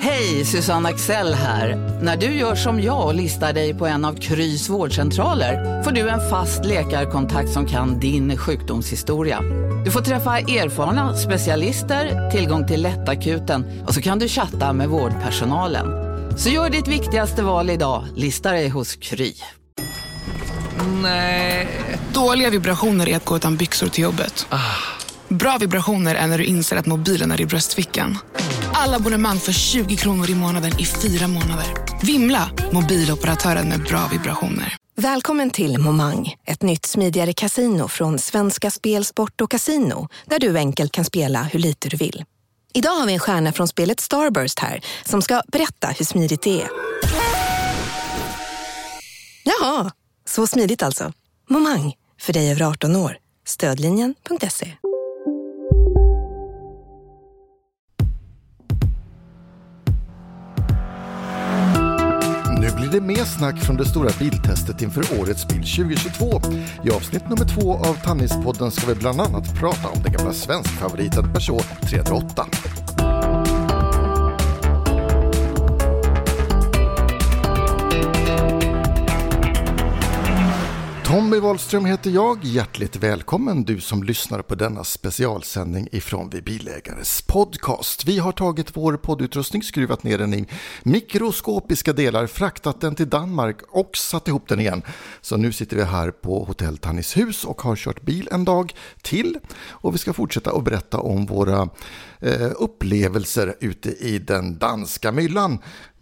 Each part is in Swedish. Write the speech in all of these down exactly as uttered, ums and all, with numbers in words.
Hej, Susanne Axel här. När du gör som jag och listar dig på en av Krys vårdcentraler får du en fast läkarkontakt som kan din sjukdomshistoria. Du får träffa erfarna specialister, tillgång till lättakuten och så kan du chatta med vårdpersonalen. Så gör ditt viktigaste val idag, listar dig hos Kry. Nej. Dåliga vibrationer är att gå utan byxor till jobbet. Ah. Bra vibrationer är när du inser att mobilen är i bröstfickan. Alla abonnemang för tjugo kronor i månaden i fyra månader. Vimla, mobiloperatören med bra vibrationer. Välkommen till Momang, ett nytt smidigare casino från Svenska Spel, Sport och Casino, där du enkelt kan spela hur lite du vill. Idag har vi en stjärna från spelet Starburst här som ska berätta hur smidigt det är. Jaha, så smidigt alltså. Momang, för dig över arton år. Stödlinjen punkt se. Nu blir det mer snack från det stora biltestet inför årets bil tjugohundratjugotvå. I avsnitt nummer två av Tannispodden ska vi bland annat prata om den gamla svenskfavoriten Peugeot trehundraåtta. Tommy Wahlström heter jag. Hjärtligt välkommen du som lyssnar på denna specialsändning ifrån Vi Bilägares podcast. Vi har tagit vår poddutrustning, skruvat ner den i mikroskopiska delar, fraktat den till Danmark och satt ihop den igen. Så nu sitter vi här på Hotell Tannishus och har kört bil en dag till. Och vi ska fortsätta att berätta om våra eh, upplevelser ute i den danska myllan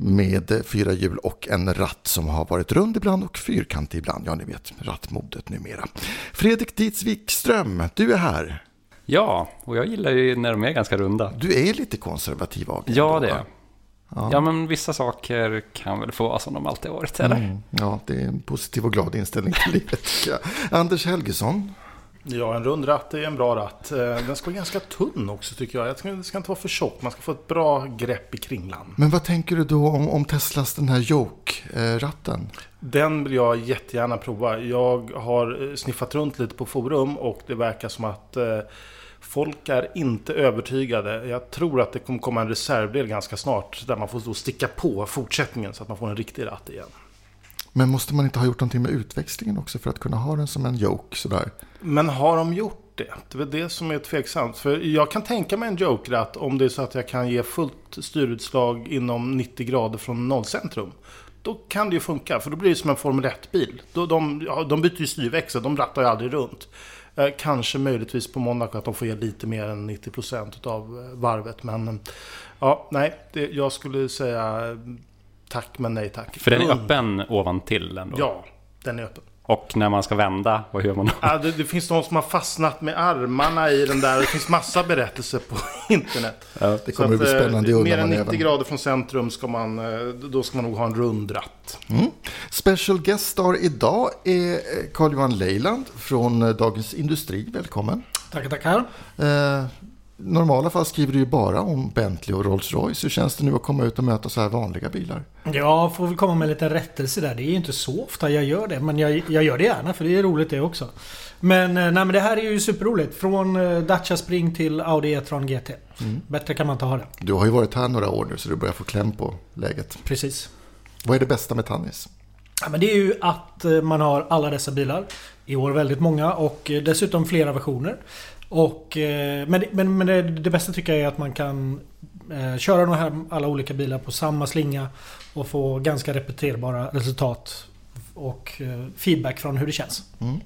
med fyra hjul och en ratt som har varit rund ibland och fyrkantig ibland. Ja, ni vet, rattmodet numera. Fredrik Dietz Wikström, du är här. Ja, och jag gillar ju när de är ganska runda. Du är lite konservativ av dig. Ja, det är. Ja. ja, men vissa saker kan väl få vara som de alltid har varit, eller? Mm, ja, det är en positiv och glad inställning till livet. Ja. Anders Helgesson. Ja, en rund ratt är en bra ratt. Den ska vara ganska tunn också tycker jag. Det ska inte vara för tjock. Man ska få ett bra grepp i kringlan. Men vad tänker du då om, om Teslas den här Yoke-ratten? Den vill jag jättegärna prova. Jag har sniffat runt lite på forum och det verkar som att eh, folk är inte övertygade. Jag tror att det kommer komma en reservdel ganska snart där man får då sticka på fortsättningen så att man får en riktig ratt igen. Men måste man inte ha gjort någonting med utväxlingen också för att kunna ha den som en Yoke sådär? Men har de gjort det? Det är väl det som är tveksamt. För jag kan tänka mig en Yoke-ratt om det är så att jag kan ge fullt styrutslag inom nittio grader från nollcentrum. Då kan det ju funka, för då blir det som en Formel ett-bil. De, de, de byter ju styrväxel, de rattar ju aldrig runt. Eh, kanske möjligtvis på Monaco att de får ge lite mer än nittio procent av varvet. Men ja, nej, det, jag skulle säga tack men nej tack. För den är öppen ovantill ändå? Ja, den är öppen. Och när man ska vända, vad gör man då? Ja, det, det finns de som har fastnat med armarna i den där. Det finns massa berättelser på internet. Ja, det kommer att bli spännande. Mer än nittio grader från centrum ska man, då ska man nog ha en rund ratt. Mm. Special guest star idag är Carl-Johan Leiland från Dagens Industri. Välkommen. Tackar, tackar. Eh, normala fall skriver du ju bara om Bentley och Rolls-Royce. Hur känns det nu att komma ut och möta så här vanliga bilar? Jag får väl komma med lite rättelse där. Det är ju inte så ofta jag gör det. Men jag, jag gör det gärna för det är roligt det också. Men, nej, men det här är ju superroligt. Från Dacia Spring till Audi e-tron G T. Mm. Bättre kan man inte ha det. Du har ju varit här några år nu så du börjar få kläm på läget. Precis. Vad är det bästa med Tannis? Ja, men det är ju att man har alla dessa bilar. I år väldigt många och dessutom flera versioner. Och, men men, men det, det bästa tycker jag är att man kan eh, köra de här alla olika bilar på samma slinga och få ganska repeterbara resultat och eh, feedback från hur det känns. Mm.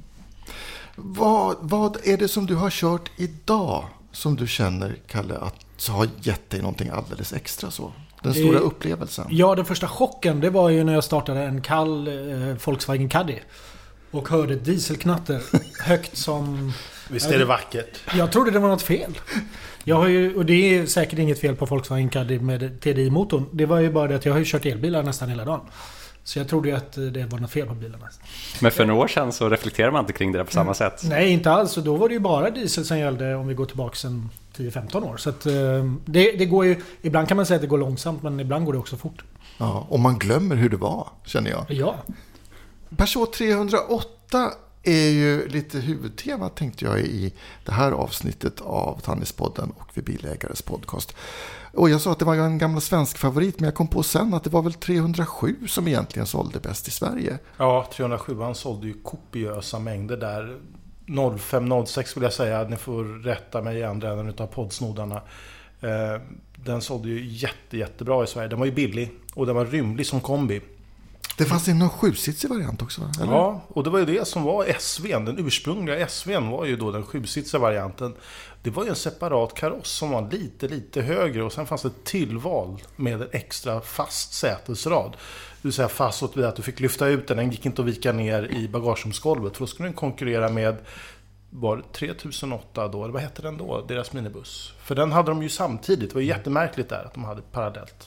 Vad, vad är det som du har kört idag som du känner, Kalle, att har gett dig någonting alldeles extra så? Den stora eh, upplevelsen. Ja, den första chocken det var ju när jag startade en kall eh, Volkswagen Caddy och hörde dieselknatter högt som... Visst är det vackert. Jag trodde det var något fel. Jag har ju, och det är säkert inget fel på Volkswagen Caddy med T D I-motorn. Det var ju bara det att jag har ju kört elbilar nästan hela dagen. Så jag trodde ju att det var något fel på bilarna. Men för några år sedan så reflekterar man inte kring det där på samma mm. sätt. Nej, inte alls. Och då var det ju bara diesel som gällde om vi går tillbaka sen tio femton år. Så att, det, det går ju... Ibland kan man säga att det går långsamt, men ibland går det också fort. Ja, och man glömmer hur det var, känner jag. Ja. Peugeot trehundraåtta är ju lite huvudtema tänkte jag i det här avsnittet av Tannispodden och Vi bilägares podcast. Och jag sa att det var en gammal svensk favorit, men jag kom på sen att det var väl trehundrasju som egentligen sålde bäst i Sverige. Ja, trehundrasju han sålde ju kopiösa mängder där. noll fem noll sex vill jag säga, ni får rätta mig i andra änden utav poddsnodarna. Eh, den sålde ju jätte, jättebra i Sverige. Den var ju billig och den var rymlig som kombi. Det fanns en sjusitsig variant också, va? Eller? Ja, och det var ju det som var S V:n. Den ursprungliga S V:n var ju då den sjusitsiga varianten. Det var ju en separat kaross som var lite, lite högre. Och sen fanns det ett tillval med en extra fast sätesrad. Det vill säga fast åt vid att du fick lyfta ut den. Den gick inte att vika ner i bagagerumsgolvet. För då skulle den konkurrera med var tre tusen åtta då. Eller vad hette den då? Deras minibuss. För den hade de ju samtidigt. Det var ju jättemärkligt där att de hade parallellt.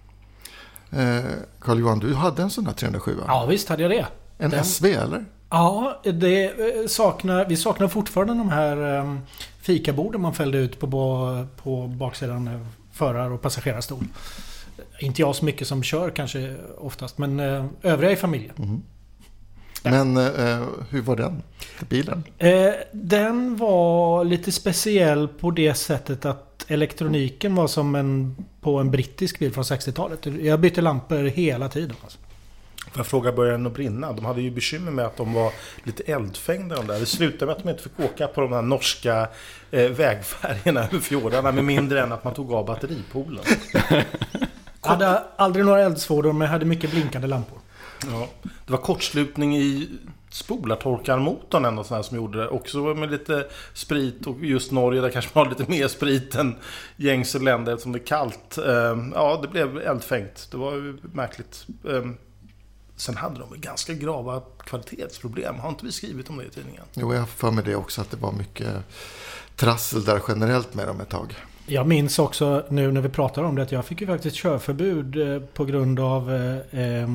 Carl-Johan, du hade en sån här trehundrasju, va? Ja, visst hade jag det. En Den... S V, eller? Ja, det saknar, vi saknar fortfarande de här um, fikaborden man fällde ut på, på baksidan förar- och passagerarstol. Inte jag så mycket som kör kanske oftast, men uh, övriga i familjen. Mm. Men uh, hur var den, bilen? Uh, den var lite speciell på det sättet att elektroniken var som en på en brittisk bil från sextiotalet. Jag bytte lampor hela tiden. Alltså. Får jag fråga, började den att brinna? De hade ju bekymmer med att de var lite eldfängda. De där. Det slutade med att de inte fick åka på de här norska eh, vägfärgerna över fjordarna med mindre än att man tog av batteripoolen. Jag hade aldrig några eldsvådor, men jag hade mycket blinkande lampor. Ja, det var kortslutning i spolartorkarmotorn ändå sån här som gjorde det. Också med lite sprit, och just Norge där kanske man har lite mer sprit än gängse länder eftersom det är kallt. Ja, det blev eldfängt. Det var ju märkligt. Sen hade de ganska grava kvalitetsproblem. Har inte vi skrivit om det i tidningen? Jo, jag har för mig det också, att det var mycket trassel där generellt med dem ett tag. Jag minns också nu när vi pratar om det att jag fick ju faktiskt körförbud på grund av eh,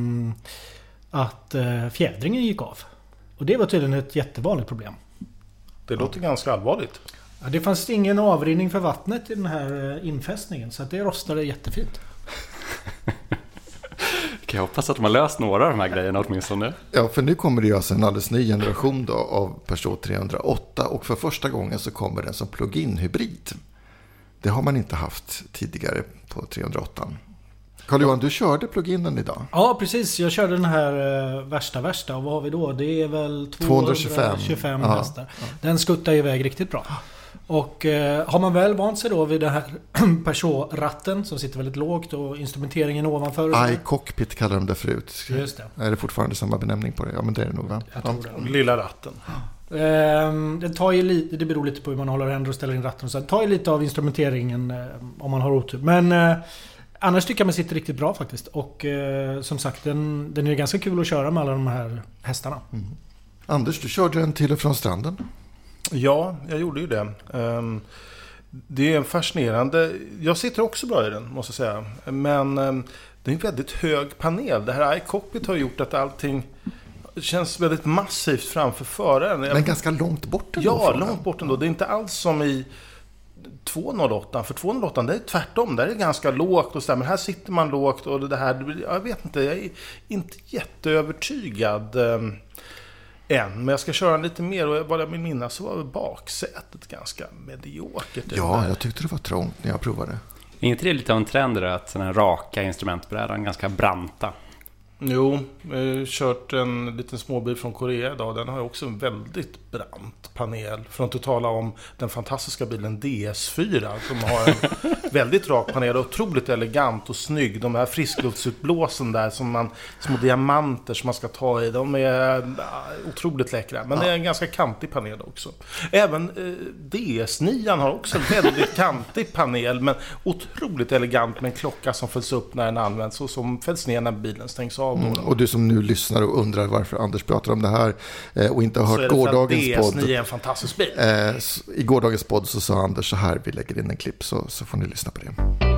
att eh, fjädringen gick av. Och det var tydligen ett jättevanligt problem. Det låter ja. ganska allvarligt. Ja, det fanns ingen avrinning för vattnet i den här infästningen, så att det rostade jättefint. Kan jag hoppas att de har löst några av de här grejerna åtminstone. Ja, för nu kommer det ju alltså en alldeles ny generation då av Peugeot trehundraåtta, och för första gången så kommer den som plug-in hybrid. Det har man inte haft tidigare på trehundraåtta. Carl-Johan, du körde plug-inen idag. Ja, precis. Jag körde den här uh, värsta värsta. Och vad har vi då? Det är väl tvåhundratjugofem hästar. Ja. Den skuttar iväg riktigt bra. Och uh, har man väl vant sig då vid den här Peugeot-ratten som sitter väldigt lågt och instrumenteringen ovanför. iCockpit kallar de det förut. Just det. Är det fortfarande samma benämning på det? Ja, men det är det nog, va? Jag tror ja. det. Lilla ratten. Um, det tar ju lite, det beror lite på hur man håller händer och ställer in ratten. Så det tar ju lite av instrumenteringen uh, om man har otur. Men uh, annars tycker jag man sitter riktigt bra faktiskt. Och uh, som sagt, den, den är ganska kul att köra med alla de här hästarna. Mm. Anders, du körde en till och från stranden. Ja, jag gjorde ju det. Um, det är en fascinerande... Jag sitter också bra i den, måste jag säga. Men um, det är en väldigt hög panel. Det här iCockpit har gjort att allting känns väldigt massivt framför föraren. Men ganska långt bort ändå. Ja, långt bort ändå. Det är inte alls som i tvåhundraåtta. För tvåhundraåtta, det är tvärtom. Där är det ganska lågt och så där. Men här sitter man lågt och det här... Jag vet inte, jag är inte jätteövertygad um, än. Men jag ska köra lite mer, och vad jag vill minnas så var baksätet ganska mediokert. Ja, jag tyckte det var trångt när jag provade. Är inte det lite av en trend där, att såna här raka instrumentbrädan ganska branta? Jo, jag har kört en liten småbil från Korea idag. Den har också en väldigt brant panel. För att inte tala om den fantastiska bilen D S fyra som har en väldigt rak panel och otroligt elegant och snygg. De här friskluftsutblåsen där som man, små diamanter som man ska ta i. De är otroligt läckra. Men ja. Det är en ganska kantig panel också. Även eh, D S nio har också en väldigt kantig panel, men otroligt elegant med en klocka som fälls upp när den används och som fälls ner när bilen stängs av. Mm, och du som nu lyssnar och undrar varför Anders pratar om det här eh, och inte har hört gårdagens podd. D S nio är en fantastisk bil. Eh, I gårdagens podd så sa Anders så här, vi lägger in en klipp så, så får ni lyssna på det.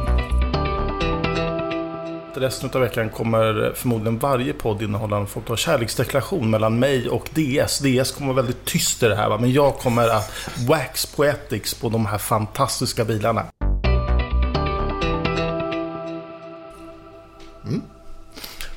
Resten av veckan kommer förmodligen varje podd innehålla en form av kärleksdeklaration mellan mig och D S. D S kommer vara väldigt tyst i det här, va? Men jag kommer att wax poetics på de här fantastiska bilarna.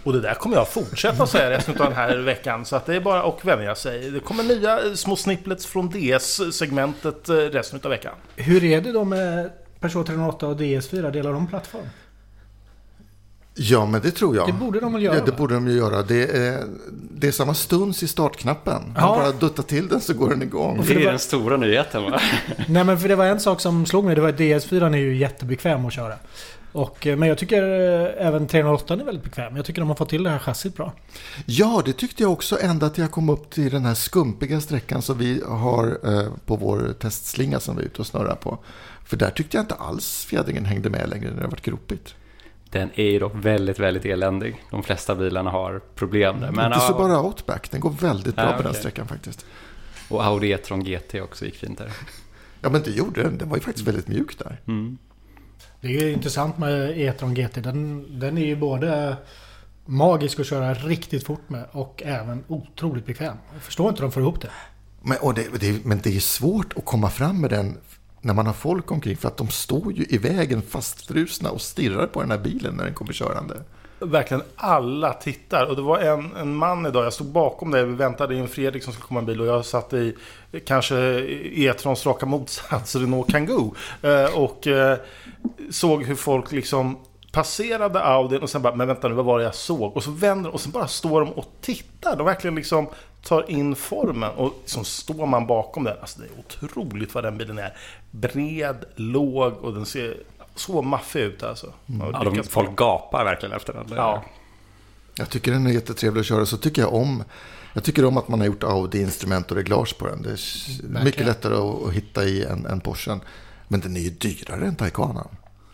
Och det där kommer jag fortsätta säga resten av den här veckan. Så att det är bara att vänja sig. Det kommer nya små snipplets från D S-segmentet resten av veckan. Hur är det då med Peugeot tre noll åtta och D S fyra? Delar de plattform? Ja, men det tror jag. Det borde de väl göra? Ja, det borde de ju göra. Det är, det är samma stuns i startknappen. Ja. Man bara duttar till den så går den igång. Det är det var... den stora nyheten, va? Nej, men för det var en sak som slog mig. Det var att D S fyra är ju jättebekväm att köra. Och, men jag tycker även tre noll åtta är väldigt bekväm. Jag tycker de har fått till det här chassit bra. Ja, det tyckte jag också ända till jag kom upp till den här skumpiga sträckan som vi har eh, på vår testslinga som vi är ute och snurrar på. För där tyckte jag inte alls fjädringen hängde med längre när det varit gropigt. Den är ju dock väldigt, väldigt eländig. De flesta bilarna har problem där. Men, inte så ja, bara Outback. Den går väldigt bra ja, på okay. den sträckan faktiskt. Och Audi e-tron G T också gick fint där. Ja, men det gjorde den. Den var ju faktiskt väldigt mjuk där. Mm. Det är ju intressant med e-tron G T. Den, den är ju både magisk att köra riktigt fort med och även otroligt bekväm. Jag förstår inte hur de får ihop det. Men, och det, det, men det är svårt att komma fram med den när man har folk omkring, för att de står ju i vägen fastfrusna och stirrar på den här bilen när den kommer körande. Verkligen alla tittar. Och det var en, en man idag, jag stod bakom det, vi väntade in Fredrik som skulle komma en bil och jag satt i kanske e-trons raka motsats, Renault Kangoo, eh, och eh, såg hur folk liksom passerade Audi och sen bara, men vänta nu, vad var det jag såg? Och så vänder och så bara står de och tittar. De verkligen liksom tar in formen och så står man bakom den. Alltså det är otroligt vad den bilen är. Bred, låg och den ser så maffig ut alltså. Mm. Ja, de, folk gapar verkligen efter den. Ja. Jag tycker den är jättetrevlig att köra. Så tycker jag om Jag tycker om att man har gjort Audi-instrument och reglage på den. Det är Verkligen. mycket lättare att, att hitta i än, än Porschen. Men den är ju dyrare än Taycanan.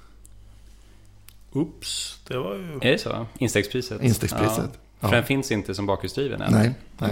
Ups, det var ju... Är det så? Instegspriset? Instegspriset. Ja. Ja. För den finns inte som bakhjulsdriven än. Nej, nej.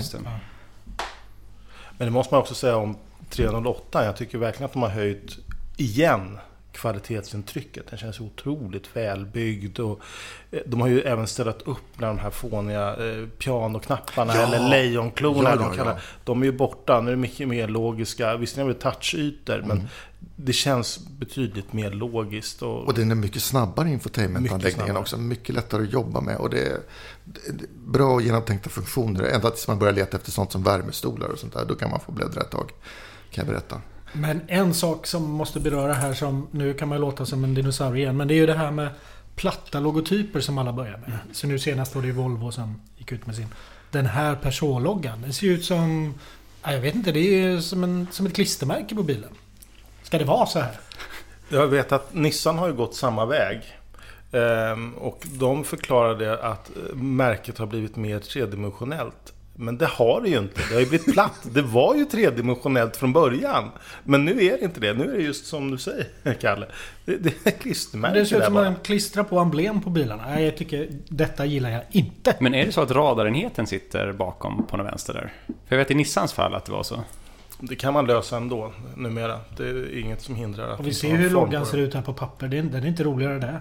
Men det måste man också säga om tre noll åtta. Jag tycker verkligen att de har höjt igen kvalitetsintrycket. Den känns otroligt välbyggd och de har ju även ställt upp med de här fåniga eh, pianoknapparna ja. eller lejonklorna. Ja, ja, de, ja. de är ju borta. Nu är det mycket mer logiska. Visst är det touchytor, mm. men det känns betydligt mer logiskt. Och, och den är mycket snabbare infotainmentanläggningen också. Mycket lättare att jobba med och det är, det är bra och genomtänkta funktioner. Ända tills man börjar leta efter sånt som värmestolar och sånt där. Då kan man få bläddra ett tag, kan jag berätta. Men en sak som måste beröra här, som nu kan man låta som en dinosaurie igen, men det är ju det här med platta logotyper som alla börjar med. Så nu senast var det ju Volvo som gick ut med sin. Den här Peugeot-loggan, den ser ut som, jag vet inte, det är ju som, en, som ett klistermärke på bilen. Ska det vara så här? Jag vet att Nissan har ju gått samma väg. Ehm, och de förklarade att märket har blivit mer tredimensionellt. Men det har det ju inte. Det har ju blivit platt. Det var ju tredimensionellt från början. Men nu är det inte det. Nu är det just som du säger, Kalle. Det, det är klistermärke. Det ser ut som man klistrar på emblem på bilarna. Jag tycker, detta gillar jag inte. Men är det så att radarenheten sitter bakom på den vänster där? För jag vet i Nissans fall att det var så. Det kan man lösa ändå numera. Det är inget som hindrar att... Och vi ser hur loggan ser ut här på papper. Den är inte roligare där.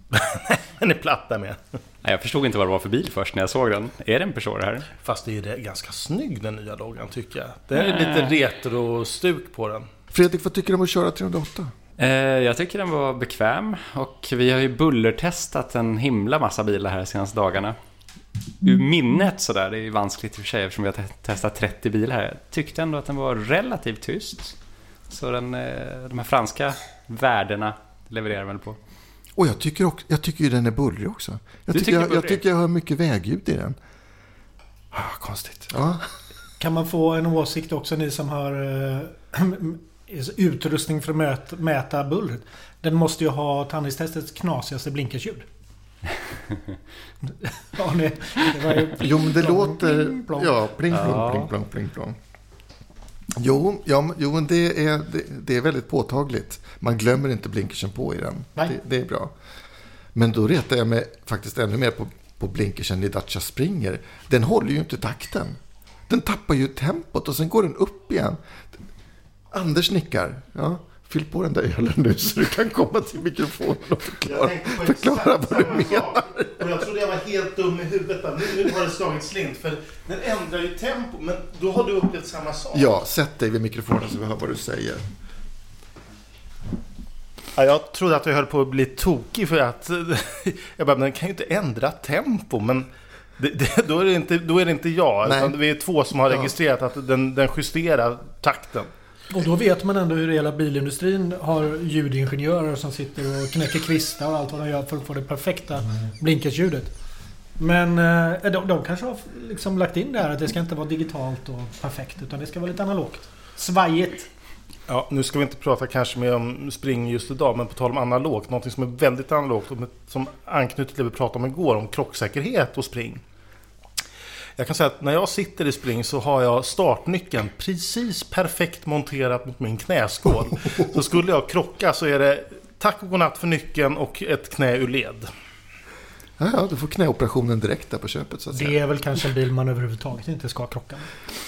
Den är platt där med. Nej, jag förstod inte vad det var för bil först när jag såg den. Är det en Peugeot här? Fast det är ganska snygg den nya loggan tycker jag. Det är äh. lite retro-stuk på den. Fredrik, vad tycker du om att köra tre noll åtta? Eh, jag tycker den var bekväm. Och vi har ju bullertestat en himla massa bilar här de senaste dagarna. Ur minnet sådär, det är vanskligt i och för sig eftersom vi har testat trettio bilar här. Jag tyckte ändå att den var relativt tyst. Så den, de här franska värdena levererar väl på. Och jag tycker, också, jag tycker ju den är bullrig också. Jag tycker, tycker jag, jag tycker jag hör mycket vägljud i den. Ah, konstigt. Ja. Kan man få en åsikt också, ni som har äh, utrustning för att mäta, mäta bullret? Den måste ju ha tandistestets knasigaste blinkersljud. ja, nej, det var ju pling, jo, men det plong, låter... Pling, plong. Ja, pling, plong, ja. pling, plong, pling, plong. Jo, ja, jo, men det är, det, det är väldigt påtagligt. Man glömmer inte blinkersen på i den. Det, det är bra. Men då retar jag mig faktiskt ännu mer på, på blinkersen i Dacia Springer. Den håller ju inte takten. Den tappar ju tempot och sen går den upp igen. Anders nickar. Ja, fyll på den där ölen nu så du kan komma till mikrofonen och förklara, förklara vad du menar. Och jag trodde jag var helt dum i huvudet. Nu, nu har det slagit slint för den ändrar ju tempo. Men då har du upplevt samma sak. Ja, sätt dig vid mikrofonen så vi hör vad du säger. Ja, jag trodde att jag höll på att bli tokig för att jag bara, men den kan ju inte ändra tempo. Men Det, det, då, är det inte, då är det inte jag, Nej. utan vi är två som har Ja. registrerat att den, den justerar takten. Och då vet man ändå hur hela bilindustrin har ljudingenjörer som sitter och knäcker kvistar och allt vad de gör för att få det perfekta blinkersljudet. Men eh, de, de kanske har liksom lagt in det här att det ska inte vara digitalt och perfekt, utan det ska vara lite analogt. Svajigt. Ja, nu ska vi inte prata kanske mer om spring just idag, men på tal om analogt, något som är väldigt analogt och som anknyter till det vi pratade om igår, om krocksäkerhet och spring. Jag kan säga att när jag sitter i spring så har jag startnyckeln precis perfekt monterat mot min knäskål. Så skulle jag krocka så är det tack och godnatt för nyckeln och ett knä ur led. Ja, ja, du får knäoperationen direkt där på köpet så att säga. Det är väl kanske en bil man överhuvudtaget inte ska krocka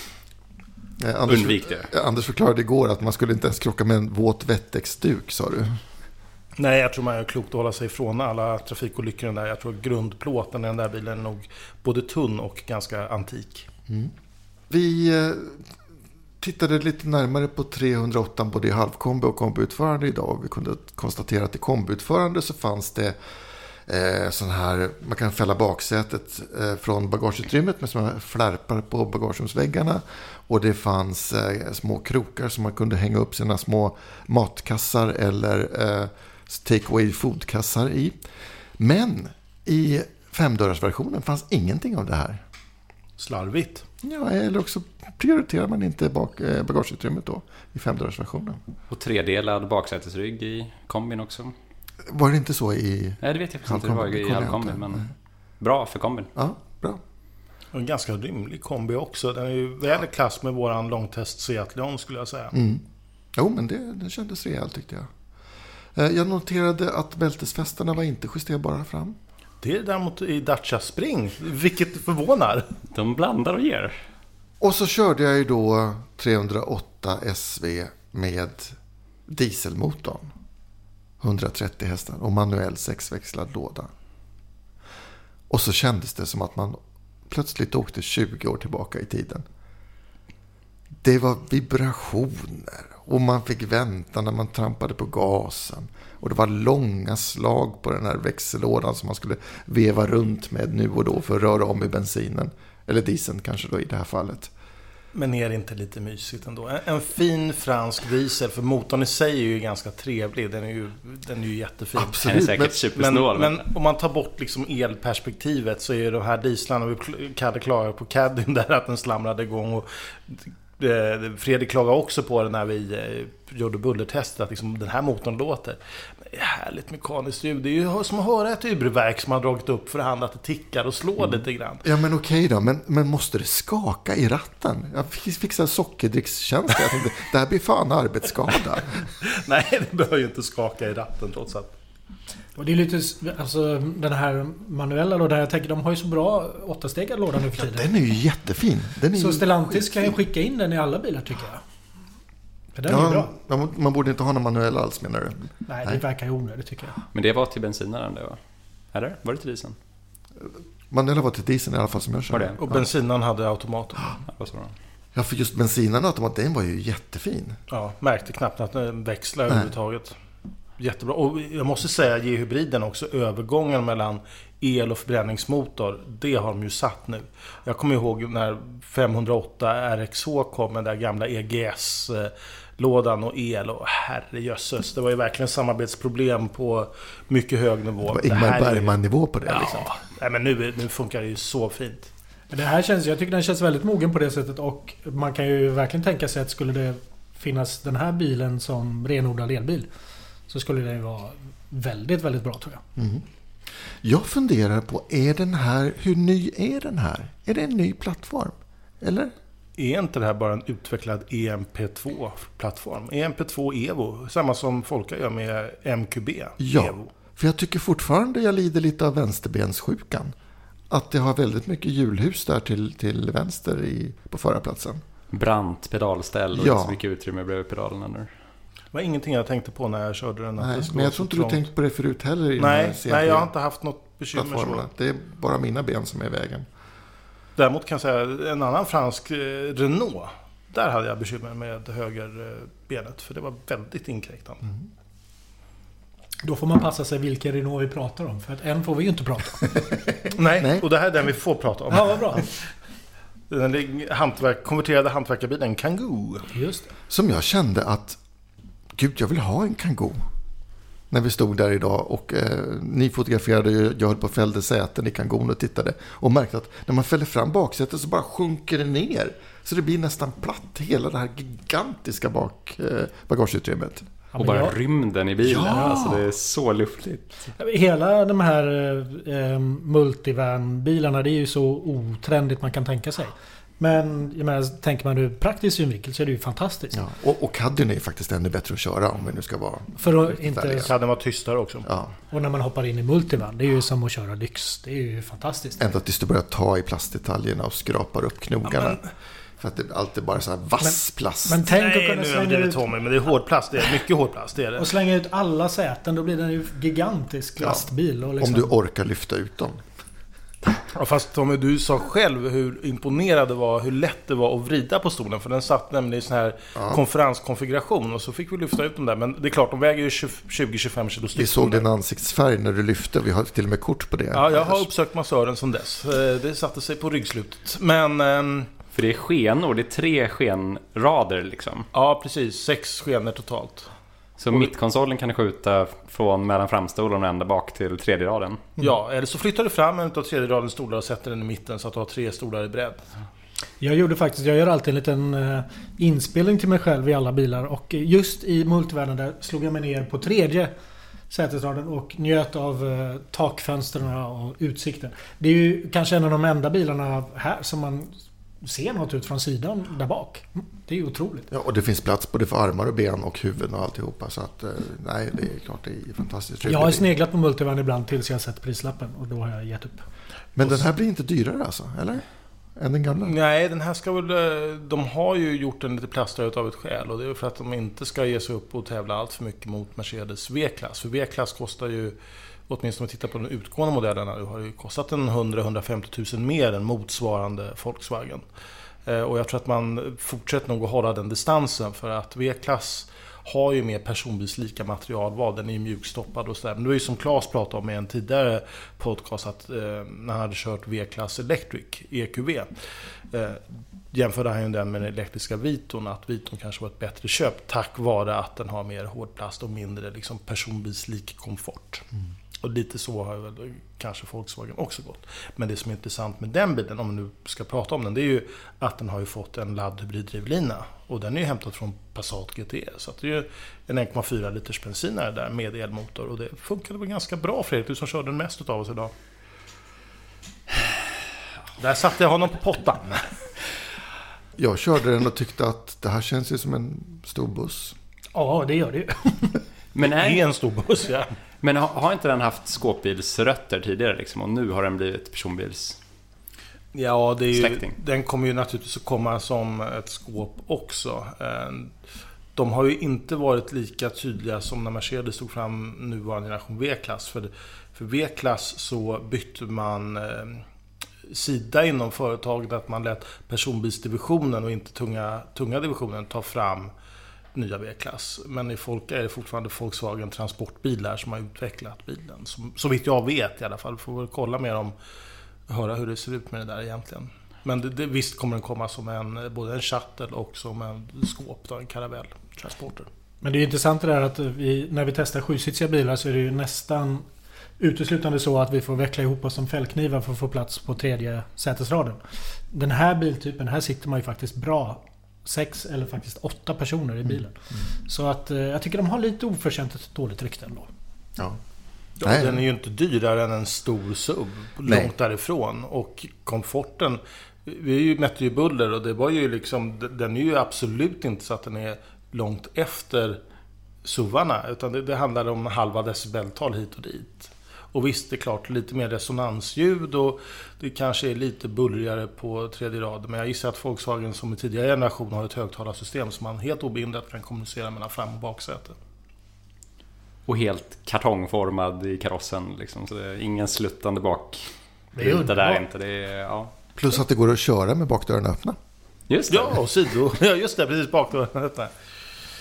med. Eh, Anders, Undvik det. Anders förklarade igår att man skulle inte ens krocka med en våt Wettex-duk, sa du. Nej, jag tror man är klokt att hålla sig ifrån alla trafikolyckor där. Jag tror grundplåten i den där bilen är nog både tunn och ganska antik. Mm. Vi eh, tittade lite närmare på trehundraåtta både i halvkombi och kombiutförande idag. Vi kunde konstatera att i kombiutförande så fanns det eh, sån här, man kan fälla baksätet eh, från bagageutrymmet med såna här flärpar på bagagerumsväggarna. Och det fanns eh, små krokar som man kunde hänga upp sina små matkassar eller eh, take-away foodkassar i. Men i femdörrarsversionen fanns ingenting av det här. Slarvigt. Ja, eller också prioriterar man inte bak, eh, bagageutrymmet då i femdörrarsversionen. Och tredelad baksätesrygg i kombin också. Var det inte så i... Nej, det vet jag inte. Det var i halvkombi, men bra för kombin. Ja, bra. En ganska rymlig kombi också. Den är ju väl i klass med våran långtest Seat Leon skulle jag säga. Mm. Jo, men det, det kändes rejält tyckte jag. Jag noterade att bältesfästarna var inte justerbara fram. Det är däremot i Dacia Spring, vilket förvånar. De blandar och ger. Och så körde jag ju då trehundraåtta S V med dieselmotorn. hundratrettio hästar och manuell sexväxlad låda. Och så kändes det som att man plötsligt åkte tjugo år tillbaka i tiden. Det var vibrationer och man fick vänta när man trampade på gasen. Och det var långa slag på den här växellådan som man skulle veva runt med nu och då för att röra om i bensinen. Eller dieseln kanske då i det här fallet. Men är det inte lite mysigt ändå? En, en fin fransk diesel, för motorn i sig är ju ganska trevlig. Den är ju, den är ju jättefin. Absolut. Den är säkert Men, supersnål. Men, men om man tar bort liksom elperspektivet så är de här dieslarna, vi hade klagat på Caddyn där att den slamrade igång och Fredrik klagade också på det när vi eh, gjorde bullertestet att liksom, den här motorn låter. Det är härligt mekaniskt ljud. Det är ju som att höra ett urverk som har dragit upp för hand att det tickar och slår mm. lite grann. Ja men okej då, men, men måste det skaka i ratten? Jag fixade sockerdrickstjänst. Jag tänkte, det här blir fan arbetsskada. Nej, det behöver ju inte skaka i ratten trots allt. Och det är lite, alltså den här manuella lådan, jag tänker de har ju så bra åttastegad låda nu för tiden. Ja, den är ju jättefin. Den är så ju Stellantis kan ju skicka in den i alla bilar tycker jag. För den ja, är ju bra. Man, man borde inte ha någon manuell alls menar du? Nej, det verkar ju onödigt tycker jag. Men det var till bensinaren det var? Eller? Var det till dieseln? Manuella var till dieseln i alla fall som jag körde. Var det? Och bensinaren hade automat. Ja, vad så bra. Ja, för just bensinaren och automat, den var ju jättefin. Ja, märkte knappt att den växlade överhuvudtaget. Jättebra. Och jag måste säga, G-hybriden också, övergången mellan el- och förbränningsmotor, det har de ju satt nu. Jag kommer ihåg när femhundraåtta R X H kom med den där gamla E G S-lådan och el och herrejösses. Det var ju verkligen samarbetsproblem på mycket hög nivå. Det var Ingmar Bergman-nivå på det. Ja, liksom. nej, men nu, nu funkar det ju så fint. Det här känns, jag tycker den känns väldigt mogen på det sättet och man kan ju verkligen tänka sig att skulle det finnas den här bilen som renodlad elbil så skulle det vara väldigt, väldigt bra tror jag. Mm. Jag funderar på, är den här, hur ny är den här? Är det en ny plattform? Eller? Är inte det här bara en utvecklad E M P två-plattform? E M P två Evo, samma som Folka gör med M Q B ja, Evo. För jag tycker fortfarande jag lider lite av vänsterbenssjukan. Att det har väldigt mycket hjulhus där till, till vänster i, på förarplatsen. Brant pedalställ och ja. inte så mycket utrymme bredvid pedalerna nu. Det var ingenting jag tänkte på när jag körde den. Nej, men jag tror inte du tänkt på det förut heller. I nej, nej, jag har inte haft något bekymmer så. Det är bara mina ben som är i vägen. Däremot kan jag säga en annan fransk eh, Renault. Där hade jag bekymmer med högerbenet. För det var väldigt inkräktande. Mm. Då får man passa sig vilken Renault vi pratar om. För att en får vi ju inte prata om. Nej, Nej, och det här är den vi får prata om. Ja, vad bra. Den hantverk, konverterade hantverkarbilen Kangoo. Just det. som jag kände att gud, jag vill ha en Kangoo. När vi stod där idag och eh, ni fotograferade och jag höll på fällde säten i Kangon och tittade och märkte att när man fäller fram baksätet så bara sjunker det ner. Så det blir nästan platt, hela det här gigantiska bak, eh, bagageutrymmet. Och bara jag, rymden i bilen. Ja. Alltså det är så luftigt. hela de här eh, multivan-bilarna, det är ju så otrendigt man kan tänka sig. Men jag menar, tänker man ur praktisk synvinkel så är det ju fantastiskt. Ja. Och, och Caddien är faktiskt ännu bättre att köra om vi nu ska vara... För att inte... Kan den vara tystare också? Ja. Och när man hoppar in i multivan, det är ju som att köra lyx. Det är ju fantastiskt. Ända tills du börjar ta i plastdetaljerna och skrapar upp knogarna. Ja, men... För att det alltid bara så här vass plast. Men tänk Nej, att kunna nu slänga är det ut... Tommy, men det är hårdplast. Det är mycket hårdplast, det är det. Och slänga ut alla säten, då blir den ju gigantisk lastbil. Och liksom... Om du orkar lyfta ut dem. Ja, fast Tommy, du sa själv hur imponerad det var, hur lätt det var att vrida på stolen. För den satt nämligen i sån här Ja. konferenskonfiguration. Och så fick vi lyfta ut dem där. Men det är klart, de väger ju tjugo till tjugofem kilo styck. Vi såg din ansiktsfärg när du lyfte. Vi har till och med kort på det. Ja, jag har uppsökt massören som dess. Det satte sig på ryggslutet. Men... ehm, För det är skenor, det är tre skenrader liksom. ja, precis. Sex skenor totalt. Så mittkonsolen kan du skjuta från mellan framstolen och ända bak till tredje raden. Mm. Ja, eller så flyttar du fram en av tredje radens stolar och sätter den i mitten så att du har tre stolar i bredd. Jag gjorde faktiskt, jag gör alltid en liten uh, inspelning till mig själv i alla bilar. Och just i multivärlden där slog jag mig ner på tredje sätesraden och njöt av uh, takfönstren och utsikten. Det är ju kanske en av de enda bilarna här som man ser något ut från sidan där bak. Det är ju otroligt. Ja, och det finns plats både för armar och ben och huvuden och alltihopa. Så att, eh, nej, det är klart det är fantastiskt. Jag har sneglat på multivan ibland tills jag har sett prislappen och då har jag gett upp. Men den här blir inte dyrare alltså, eller? Än den gamla? Nej, den här ska väl... De har ju gjort en lite plastare av ett skäl. Och det är för att de inte ska ge sig upp och tävla allt för mycket mot Mercedes V-klass. För V-klass kostar ju, åtminstone om vi tittar på de utgående modellerna, det har ju kostat en hundra till hundrafemtio tusen mer än motsvarande Volkswagen. Och jag tror att man fortsätter nog att hålla den distansen, för att V-klass har ju mer personbilslika materialval. Den är ju mjukstoppad och sådär. Men det var ju som Claes pratade om i en tidigare podcast, att eh, när han hade kört V-klass Electric, E Q V, eh, jämförde han ju den med den elektriska Viton, att Viton kanske var ett bättre köp tack vare att den har mer hårdplast och mindre liksom, personbilslik komfort. Mm. Och lite så har väl kanske Volkswagen också gått. Men det som är intressant med den bilen, om vi nu ska prata om den, det är ju att den har ju fått en laddhybriddrivlina. Och den är ju hämtad från Passat G T E. Så att det är ju en en komma fyra liters bensinare där med elmotor. Och det funkade väl ganska bra, Fredrik, du som körde den mest av oss idag. Där satte jag honom på pottan. Jag körde den och tyckte att det här känns ju som en stor buss. Ja, det gör det ju. Men, Det är, är en stor buss, ja. men har, har inte den haft skåpbilsrötter tidigare liksom, och nu har den blivit personbils? Ja, det är ju, Släkting. den kommer ju naturligtvis att komma som ett skåp också. De har ju inte varit lika tydliga som när Mercedes tog fram nuvarande generation V-klass. För, för V-klass så bytte man eh, sida inom företaget, att man lät personbilsdivisionen och inte tunga, tunga divisionen ta fram nya V-klass. Men i folk är det fortfarande Volkswagen transportbilar som har utvecklat bilen. Som, så vitt jag vet i alla fall. Får väl kolla mer om, höra hur det ser ut med det där egentligen. Men det, det, visst kommer den komma som en, både en shuttle och som en skåp, då, en karavelltransporter. Men det är ju intressant det där att vi, när vi testar sjusitsiga bilar så är det ju nästan uteslutande så att vi får veckla ihop oss som fällknivar för att få plats på tredje sätesraden. Den här biltypen, här sitter man ju faktiskt bra. Sex eller faktiskt åtta personer i bilen. Mm. Mm. Så att eh, jag tycker de har lite oförtjänt ett dåligt rykte ändå. Ja. Ja, den är ju inte dyrare än en stor sub långt Nej. därifrån. Och komforten, vi mätte ju buller och det var ju liksom, den är ju absolut inte så att den är långt efter suvarna, utan det, det handlar om halva decibeltal hit och dit. Och visst, det är klart lite mer resonansljud och det kanske är lite bullrigare på tredje rad. Men jag gissar att Volkswagen som i tidigare generation har ett högtalarsystem som man helt obehindrat kan kommunicera mellan fram- och baksäte. Och helt kartongformad i karossen liksom, så det är ingen sluttande bak. Det är det där är inte det är, ja. Plus att det går att köra med bakdörren öppna. Just det. Ja, och sido. Ja, just det, precis bakdörren öppna.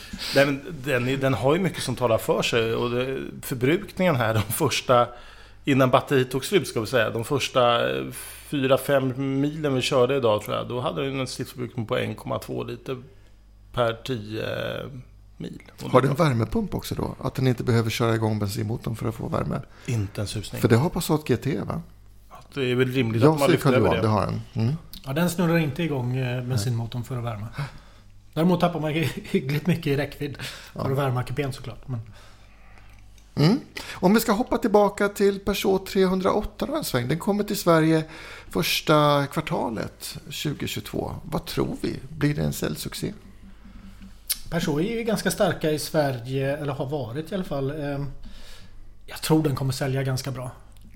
Den, den, den har ju mycket som talar för sig. Och det, förbrukningen här, de första, innan batteriet tog slut ska vi säga, de första fyra fem milen vi körde idag tror jag, då hade den en slitsförbrukning på en komma två liter per tio mil. Har den värmepump också då? Att den inte behöver köra igång bensinmotorn för att få värme? Inte en susning. För det har Passat G T, va? Att det är väl rimligt jag att man lyfter över det. det har den. Mm. Ja, den snurrar inte igång bensinmotorn för att värma. Däremot tappar man hyggligt mycket i räckvidd för ja. att värma kupén såklart. Men... Mm. Om vi ska hoppa tillbaka till Peugeot trehundraåtta en sväng. Den kommer till Sverige första kvartalet tjugohundratjugotvå. Vad tror vi? Blir det en säljsuccé? Peugeot är ju ganska starka i Sverige, eller har varit i alla fall. Jag tror den kommer sälja ganska bra.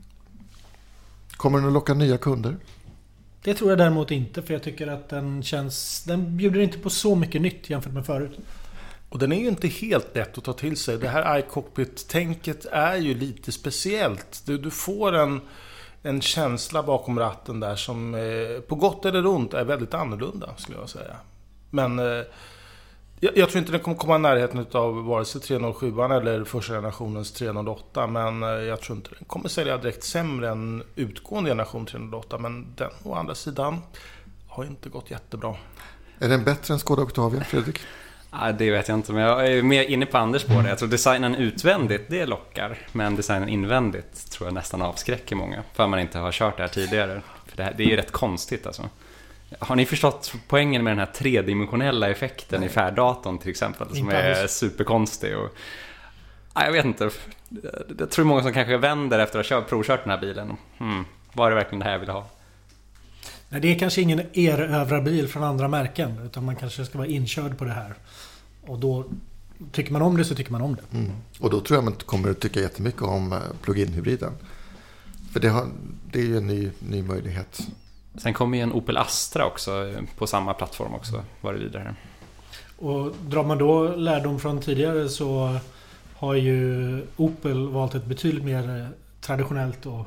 Kommer den att locka nya kunder? Det tror jag däremot inte, för jag tycker att den känns, den bjuder inte på så mycket nytt jämfört med förut. Och den är ju inte helt lätt att ta till sig. Det här iCockpit-tänket är ju lite speciellt. Du, du får en, en känsla bakom ratten där som eh, på gott eller ont är väldigt annorlunda, skulle jag säga. Men eh, jag, jag tror inte den kommer komma i närheten av vare sig trehundrasju eller första generationens trehundraåtta. Men eh, jag tror inte den kommer sälja direkt sämre än utgående generation trehundraåtta. Men den å andra sidan har inte gått jättebra. Är den bättre än Skoda Octavia, Fredrik? Ja, det vet jag inte, men jag är mer inne på Anders på det. Jag tror designen utvändigt, det lockar. Men designen invändigt tror jag nästan avskräcker många. För man inte har kört det här tidigare. För det, här, det är ju rätt konstigt alltså. Har ni förstått poängen med den här tredimensionella effekten i färddatorn till exempel? Som inte är alls superkonstig. Och, ja, jag vet inte. Jag tror många som kanske vänder efter att ha provkört den här bilen. Hmm, var det verkligen det här jag ville ha? Nej, det är kanske ingen erövrarbil från andra märken, utan man kanske ska vara inkörd på det här. Och då tycker man om det så tycker man om det. Mm. Och då tror jag man kommer att tycka jättemycket om plug-in-hybriden. För det, har, det är ju en ny, ny möjlighet. Sen kommer ju en Opel Astra också på samma plattform också, var det vidare. Och drar man då lärdom från tidigare så har ju Opel valt ett betydligt mer traditionellt och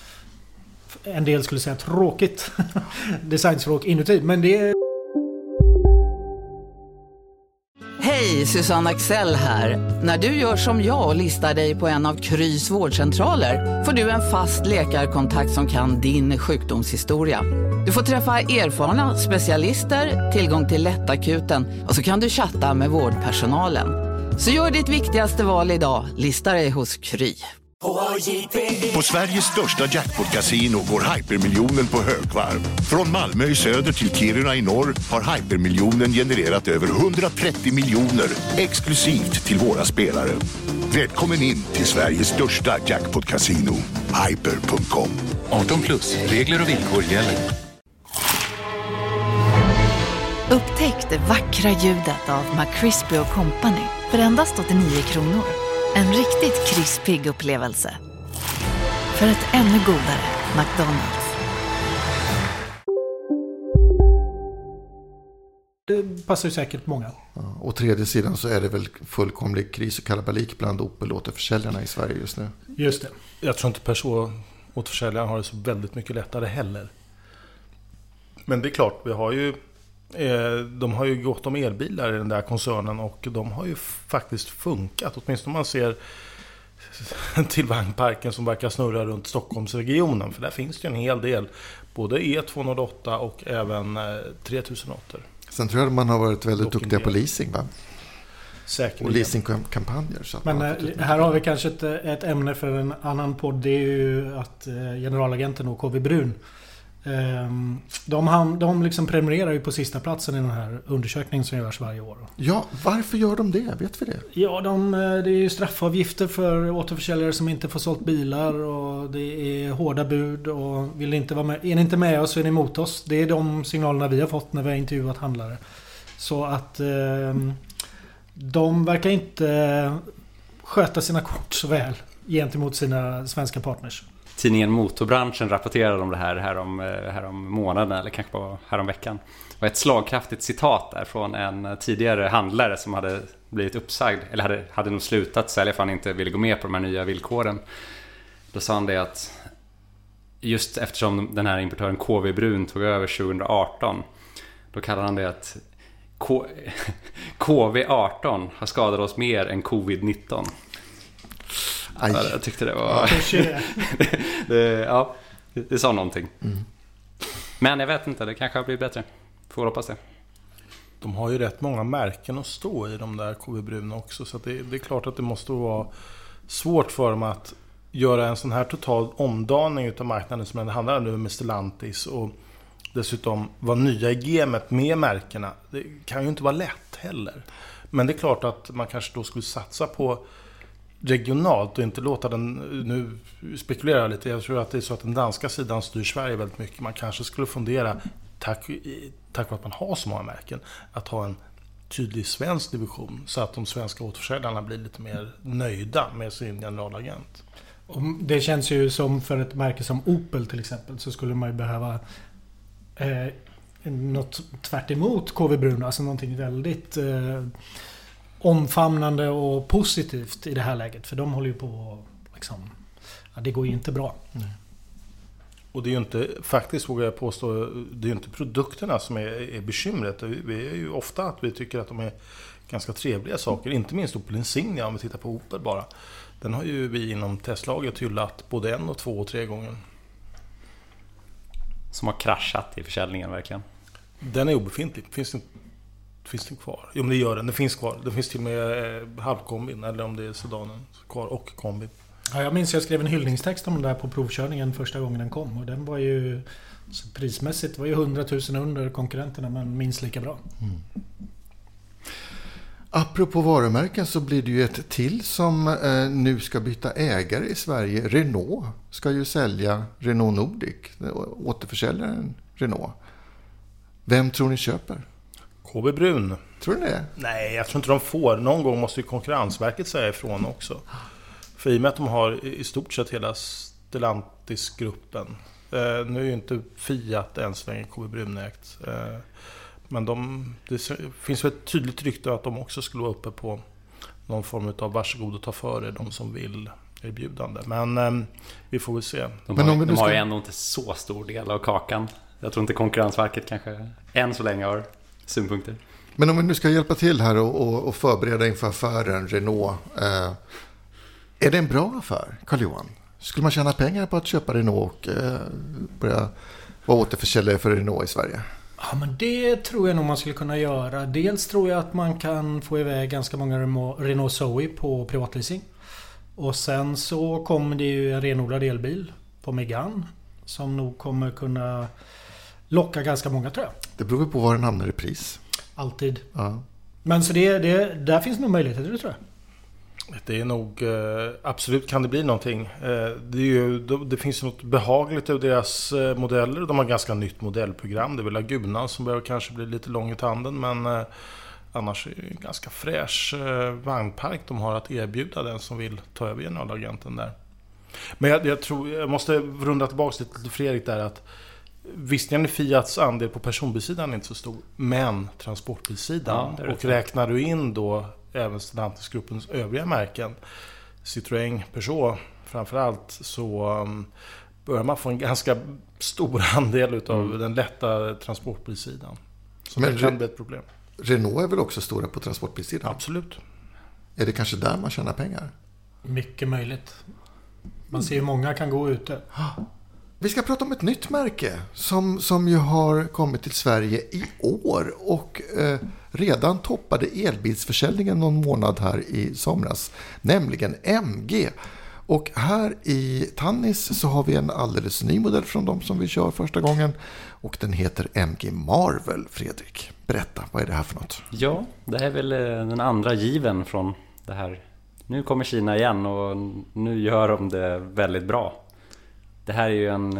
en del skulle säga tråkigt designspråk inuti, men det är... Hej, Susanne Axel här. När du gör som jag och listar dig på en av Krys vårdcentraler får du en fast läkarkontakt som kan din sjukdomshistoria. Du får träffa erfarna specialister, tillgång till lättakuten och så kan du chatta med vårdpersonalen. Så gör ditt viktigaste val idag, lista dig hos Kry. På Sveriges största jackpot-casino går hypermiljonen på högvarv. Från Malmö i söder till Kiruna i norr har hypermiljonen genererat över hundratrettio miljoner exklusivt till våra spelare. Välkommen in till Sveriges största jackpot-casino, hyper punkt com. arton plus, regler och villkor gäller. Upptäck det vackra ljudet av McCrispy och Company för endast åttionio kronor. En riktigt krispig upplevelse. För ett ännu godare McDonald's. Det passar ju säkert många. Ja, och tredje sidan så är det väl fullkomlig kris och kalabalik bland Opel-återförsäljarna i Sverige just nu. Just det. Jag tror inte Peugeot-återförsäljaren har det så väldigt mycket lättare heller. Men det är klart, vi har ju de har ju gått om elbilar i den där koncernen och de har ju faktiskt funkat, åtminstone om man ser till vagnparken som verkar snurra runt Stockholmsregionen, för där finns det en hel del, både E tvåhundraåtta och även tre tusen åtta. Sen tror jag att man har varit väldigt duktiga på leasing, va? Säkerligen. Och leasingkampanjer. Så att Men här har vi kanske ett, ett ämne för en annan podd. Det är ju att generalagenten och K V Brun, De, de liksom prenumererar ju på sista platsen i den här undersökningen som görs varje år. Ja, varför gör de det? Vet vi det? Ja, de, det är ju straffavgifter för återförsäljare som inte får sålt bilar och det är hårda bud och vill inte vara med. Är ni inte med oss så är ni emot oss. Det är de signalerna vi har fått när vi har intervjuat handlare. Så att eh, de verkar inte sköta sina kort så väl gentemot sina svenska partners. Tidningen Motorbranschen rapporterade om det här härom, härom månaden eller kanske bara härom veckan. Det var ett slagkraftigt citat där från en tidigare handlare som hade blivit uppsagd eller hade, hade nog slutat sälja för han inte ville gå med på de här nya villkoren. Då sa han det att just eftersom den här importören K V Brun tog över tjugoarton, då kallade han det att K- K V arton har skadat oss mer än covid nitton. Aj. Ja, jag tyckte det var... det, det, ja, det, det sa någonting. Mm. Men jag vet inte, det kanske har blivit bättre. Får hoppas det. De har ju rätt många märken att stå i de där K V Bruna också. Så att det, det är klart att det måste vara svårt för dem att göra en sån här total omdaning utav marknaden som det handlar nu med Stellantis och dessutom vara nya i gamet med märkena. Det kan ju inte vara lätt heller. Men det är klart att man kanske då skulle satsa på regionalt och inte låta den, nu spekulerar jag lite, jag tror att det är så att den danska sidan styr Sverige väldigt mycket. Man kanske skulle fundera, tack, tack vare att man har så många märken, att ha en tydlig svensk division så att de svenska återförsäljarna blir lite mer nöjda med sin generalagent. Det känns ju som för ett märke som Opel till exempel så skulle man ju behöva eh, något tvärt emot K V Bruna, alltså någonting väldigt eh, omfamnande och positivt i det här läget, för de håller ju på liksom, ja, det går ju inte bra. Mm. Och det är ju inte, faktiskt vågar jag påstå, det är ju inte produkterna som är, är bekymret. Vi är ju ofta att vi tycker att de är ganska trevliga saker, inte minst Opel Insignia om vi tittar på Opel bara. Den har ju vi inom testlaget hyllat både en och två och tre gånger. Som har kraschat i försäljningen verkligen. Den är obefintlig. Finns den, finns den kvar? Jo, men det gör den. Den finns kvar. Det finns till och med eh, halvkombin, eller om det är sedanen kvar och kombin. Ja, jag minns jag skrev en hyllningstext om den där på provkörningen första gången den kom. Och den var ju prismässigt var ju hundratusen under konkurrenterna, men minst lika bra. Mm. Apropå varumärken så blir det ju ett till som eh, nu ska byta ägare i Sverige. Renault ska ju sälja Renault Nordic, återförsäljaren Renault. Vem tror ni köper? K V Brun. Tror ni det? Nej, jag tror inte de får. Någon gång måste ju Konkurrensverket säga ifrån också. För i och med att de har i stort sett hela Stellantis-gruppen. Eh, nu är ju inte Fiat än så länge K V Brun ägt. Eh, Men de, det finns ett tydligt rykte att de också skulle vara uppe på någon form av varsågod och ta för er, de som vill erbjudande. Men eh, vi får väl se. De, Men har, om vi de ska... har ju ändå inte så stor del av kakan. Jag tror inte Konkurrensverket kanske än så länge har synpunkter. Men om vi nu ska hjälpa till här och, och, och förbereda inför affären Renault. Eh, är det en bra affär, Carl-Johan? Skulle man tjäna pengar på att köpa Renault och eh, börja vara återförsäljare för Renault i Sverige? Ja, men det tror jag nog man skulle kunna göra. Dels tror jag att man kan få iväg ganska många Renault Zoe på privatleasing. Och sen så kommer det ju en renodlad elbil på Megane som nog kommer kunna locka ganska många, tror jag. Det beror på vad den hamnar i pris. Alltid. Ja. Men så det, det, där finns nog möjligheter, det tror jag. Det är nog, absolut kan det bli någonting. Det, är ju, det finns något behagligt av deras modeller. De har ganska nytt modellprogram. Det är väl Laguna som börjar kanske bli lite lång i tanden. Men annars är det en ganska fräsch vagnpark de har att erbjuda den som vill ta över generalagenten där. Men jag, jag tror, jag måste runda tillbaka lite till Fredrik där, att visst är Fiats andel på personbilsidan inte så stor, men transportbilsidan, ja, och räknar du in då även Stellantis-gruppens övriga märken, Citroën, Peugeot framförallt, så um, börjar man få en ganska stor andel utav mm. den lätta transportbilsidan. Så men det kan bli ett problem. Renault är väl också stora på transportbilsidan? Absolut. Är det kanske där man tjänar pengar? Mycket möjligt. Man ser hur många kan gå ute. Vi ska prata om ett nytt märke som, som ju har kommit till Sverige i år och eh, redan toppade elbilsförsäljningen någon månad här i somras, nämligen M G. Och här i Tannis så har vi en alldeles ny modell från dem som vi kör första gången, och den heter M G Marvel. Fredrik, berätta, vad är det här för något? Ja, det här är väl den andra given från det här. Nu kommer Kina igen och nu gör de det väldigt bra. Det här är ju en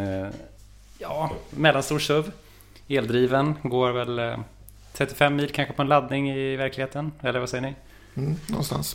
ja, mellanstor S U V, eldriven, går väl trettiofem mil kanske på en laddning i verkligheten, eller vad säger ni? Mm, någonstans.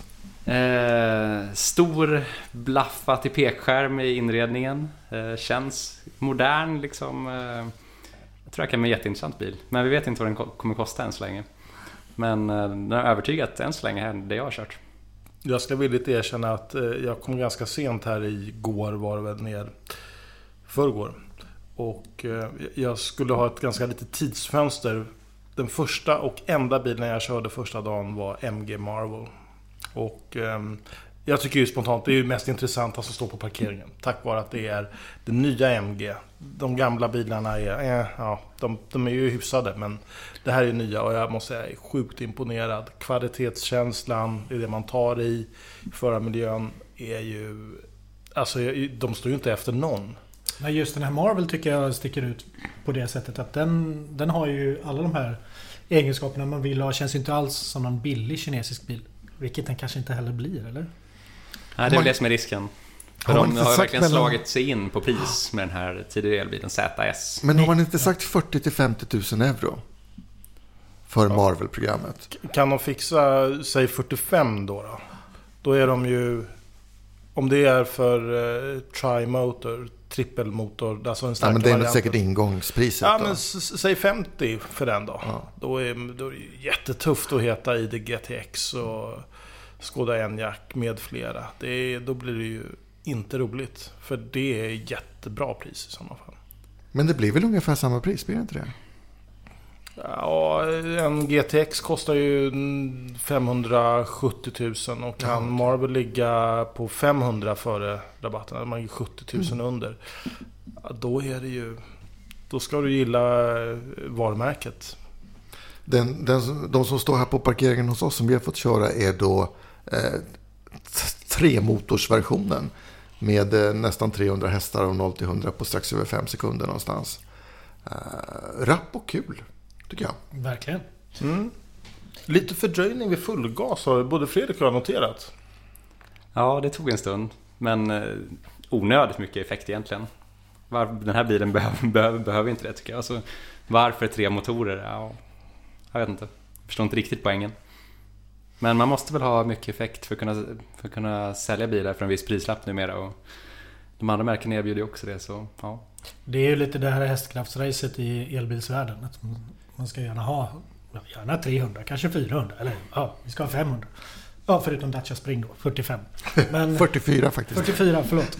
Eh, stor blaffa till pekskärm i inredningen, eh, känns modern liksom. Eh, jag tror det kan bli en jätteintressant bil, men vi vet inte vad den kommer kosta än så länge. Men eh, den har övertygat än så länge här, det jag har kört. Jag ska villigt erkänna att eh, jag kom ganska sent här igår, var det väl ner förrgår. Och eh, jag skulle ha ett ganska litet tidsfönster den första och enda bilen jag körde första dagen var M G Marvel. Och eh, jag tycker ju spontant det är ju mest intressanta som står på parkeringen. Tack vare att det är det nya M G. De gamla bilarna är, eh, ja, de, de är ju hyfsade, men det här är nya och jag måste säga jag är sjukt imponerad. Kvalitetskänslan, det är det man tar i. Förarmiljön är ju, alltså de står ju inte efter någon. Men just den här Marvel tycker jag sticker ut på det sättet att den, den har ju alla de här egenskaperna man vill ha. Känns inte alls som någon billig kinesisk bil. Vilket den kanske inte heller blir, eller? Nej, det är väl det som är risken. För har de har ju verkligen mellan... slagit sig in på pris med den här tidigare elbilen Z S. Men har man inte sagt fyrtio till femtio tusen euro för ja. Marvel-programmet? Kan de fixa, säg fyrtiofem då då? Då är de ju, om det är för uh, tri-motor, trippelmotor, alltså en stark ja, men det är variant. säkert ingångspriset. Ja, då. men s- säg femtio för den då. Ja. Då, är, då är det jättetufft att heta I D G T X och Skoda Enyaq med flera. Det är, då blir det ju inte roligt. För det är jättebra pris i sådana fall. Men det blir väl ungefär samma pris, blir det inte det? Ja, en G T X kostar ju femhundrasjuttio tusen och kan ja. Marvel ligga på femhundra före rabatten. Man är sjuttio tusen mm. under. Ja, då är det ju, då ska du gilla varumärket. Den, den, de som står här på parkeringen hos oss som vi har fått köra är då eh, tremotorsversionen med eh, nästan trehundra hästar och noll till hundra på strax över fem sekunder någonstans. Eh, rapp och kul, tycker jag. Verkligen. Mm. Lite fördröjning vid fullgas har både Fredrik och jag noterat. Ja, det tog en stund. Men eh, onödigt mycket effekt egentligen. Var, den här bilen behöver, behöver, behöver inte det, tycker jag. Alltså, varför tre motorer? Ja, jag vet inte. Jag förstår inte riktigt poängen. Men man måste väl ha mycket effekt för att kunna, för att kunna sälja bilar för en viss prislapp numera. Och de andra märken erbjuder ju också det. Så, ja. Det är ju lite det här hästkraftsracet i elbilsvärlden. Att man ska gärna ha gärna trehundra, kanske fyrahundra. Eller ja, vi ska ha femhundra. Ja, förutom Dacia Spring då, fyrtiofem. Men, fyrtiofyra faktiskt. fyrtiofyra, förlåt.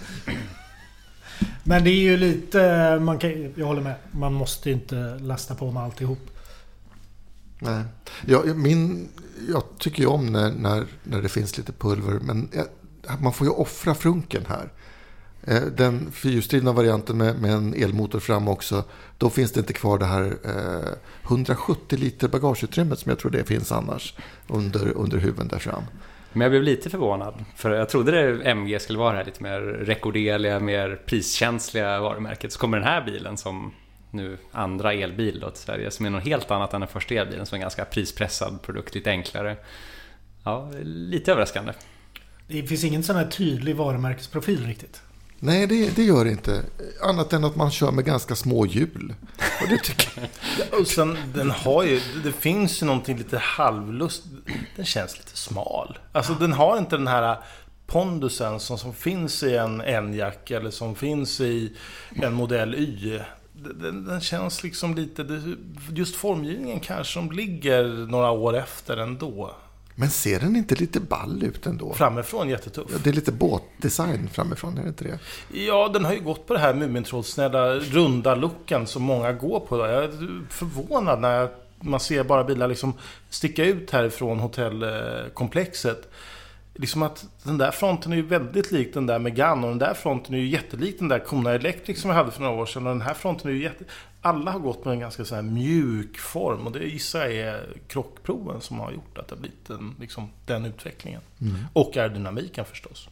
Men det är ju lite, man kan, jag håller med, man måste inte lasta på med alltihop. Nej. Jag, min, jag tycker ju om när, när, när det finns lite pulver, men man får ju offra frunken här. Den fyrhjulsdrivna varianten med, med en elmotor fram också, då finns det inte kvar det här eh, hundrasjuttio liter bagageutrymmet som jag tror det finns annars under, under huven där fram. Men jag blev lite förvånad, för jag trodde det M G skulle vara det här lite mer rekorderliga, mer priskänsliga varumärket. Så kommer den här bilen som nu andra elbil då till Sverige, som är något helt annat än den första elbilen, som är en ganska prispressad produkt, lite enklare. Ja, lite överraskande. Det finns ingen sån här tydlig varumärkesprofil riktigt. Nej, det, det gör det inte. Annat än att man kör med ganska små hjul. Och det tycker jag. Ja, och sen, den har ju, det finns ju någonting lite halvlust. Den känns lite smal. Alltså den har inte den här pondusen som, som finns i en Enyaq eller som finns i en modell Y. Den, den känns liksom lite, just formgivningen kanske som ligger några år efter ändå. Men ser den inte lite ball ut ändå? Framifrån jättetuff. Det är lite båtdesign framifrån, är det inte det? Ja, den har ju gått på det här Mumintroll-snälla runda looken som många går på. Jag är förvånad när man ser bara bilar liksom sticka ut härifrån hotellkomplexet. Liksom att den där fronten är ju väldigt lik den där Megane, och den där fronten är ju jättelik den där Kona Electric som jag hade för några år sedan, och den här fronten är ju jätte... Alla har gått med en ganska så här mjuk form, och det gissar jag är krockproven som har gjort att det har blivit en, liksom, den utvecklingen. Mm. Och aerodynamiken förstås.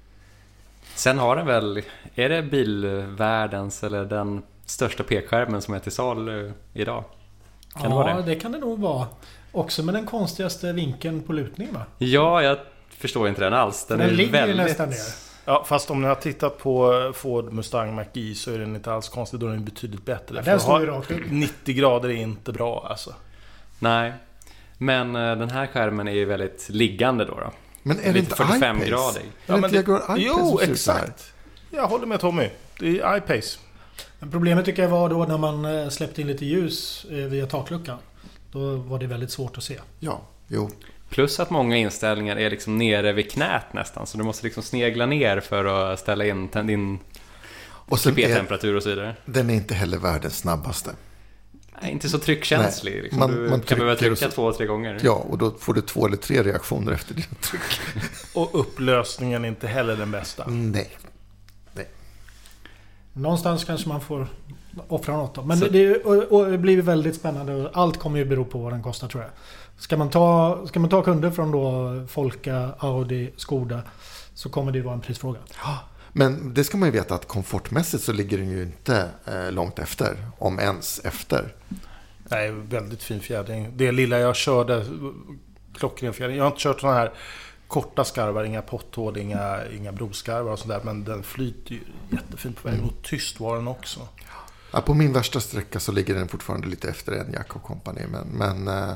Sen har den väl, är det bilvärldens eller den största pekskärmen som är till sal idag? Kan ja, det vara det? det kan det nog vara. Också med den konstigaste vinkeln på lutningen, va? Ja, jag förstår inte den alls. Den, den är ligger väldigt... ju nästan ner. Ja, fast om ni har tittat på Ford Mustang Mach-E så är den inte alls konstig, då är den betydligt bättre. Ja, den står ju rakt upp. nittio grader är inte bra alltså. Nej, men uh, den här skärmen är ju väldigt liggande då. då. Men är det inte fyrtiofem iPace? grader? Ja, men det, jo, exakt. Jag håller med Tommy. Det är iPace. Men problemet tycker jag var då när man släppte in lite ljus via takluckan. Då var det väldigt svårt att se. Ja, jo. Plus att många inställningar är liksom nere vid knät nästan. Så du måste liksom snegla ner för att ställa in din och temperatur och så vidare. Den är inte heller världens snabbaste. Nej, inte så tryckkänslig. Liksom. Man, du man kan behöva trycka så, två, tre gånger. Ja, och då får du två eller tre reaktioner efter dina tryck. Och upplösningen är inte heller den bästa. Nej. Nej. Någonstans kanske man får offra något då. Men det, det, och, och det blir väldigt spännande. Allt kommer ju bero på vad den kostar, tror jag. Ska man ta, ska man ta kunder från då Folka, Audi, Skoda, så kommer det ju vara en prisfråga. Ja, men det ska man ju veta att komfortmässigt så ligger den ju inte eh, långt efter, om ens efter. Nej, väldigt fin fjädring. Det lilla jag körde, klockren fjädring. Jag har inte kört sådana här korta skarvar, inga potthål, inga, inga broskarvar och sådär, men den flyter ju jättefint på vägen. Mm. Och tyst var den också. Ja, på min värsta sträcka så ligger den fortfarande lite efter en Jack och Company, men, men eh,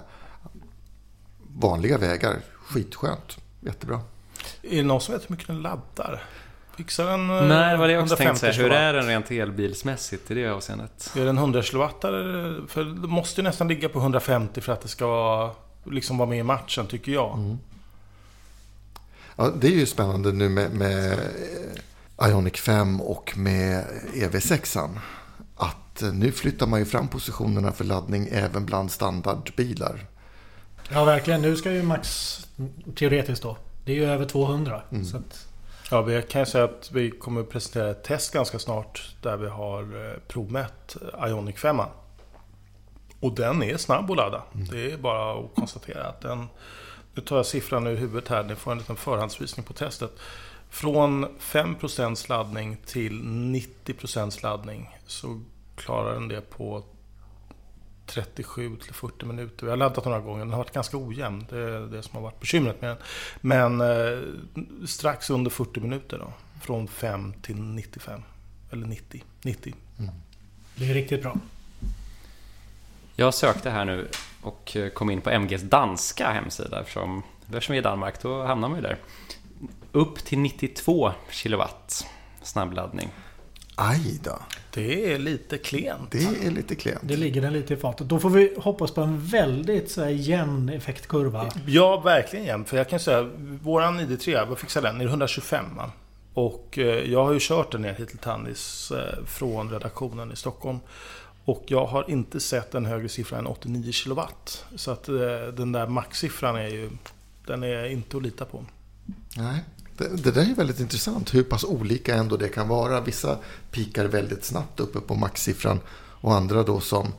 vanliga vägar, skitskönt, jättebra. Är det någon som vet hur mycket den laddar? Fixar den? Nej, vad det jag också tänkte säga. Hur är den rent elbilsmässigt i det avseendet? Är den hundra kilowattare? För det måste ju nästan ligga på hundrafemtio för att det ska liksom vara med i matchen, tycker jag. Mm. Ja, det är ju spännande nu med, med Ioniq fem och med E V sex. Att nu flyttar man ju fram positionerna för laddning även bland standardbilar. Ja, verkligen. Nu ska ju max teoretiskt då. Det är ju över tvåhundra. Mm. Så att... Ja, vi kan säga att vi kommer att presentera ett test ganska snart där vi har provmätt Ioniq fem. Och den är snabb att ladda. Mm. Det är bara att konstatera att den... Nu tar jag siffran ur huvudet här. Ni får en liten förhandsvisning på testet. Från fem procent laddning till nittio procent laddning så klarar den det på trettiosju till fyrtio minuter. Jag har laddat några gånger. Den har varit ganska ojämn. Det är det som har varit bekymret med den. Men eh, strax under fyrtio minuter då. Från fem till nittiofem. Eller nittio. nittio. Mm. Det är riktigt bra. Jag sökte här nu och kom in på M G:s danska hemsida. Eftersom, eftersom vi är i Danmark, då hamnar man ju där. Upp till nittiotvå kilowatt snabbladdning. Aj då. Det är lite klent. Det är lite klent. Det ligger den lite i fatet. Då får vi hoppas på en väldigt så här, jämn effektkurva. Ja, verkligen jämn. För jag kan säga, våran I D tre, vad fixar den? Är det hundratjugofem, va? Och eh, jag har ju kört den ner hit till Tannis eh, från redaktionen i Stockholm. Och jag har inte sett en högre siffra än åttionio kilowatt. Så att eh, den där maxsiffran är ju, den är inte att lita på. Nej, det, det där är väldigt intressant. Hur pass olika ändå det kan vara. Vissa pikar väldigt snabbt uppe på maxsiffran. Och andra då som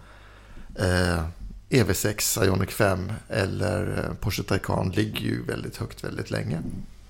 eh, E V sex, Ioniq fem eller eh, Porsche Taycan ligger ju väldigt högt väldigt länge.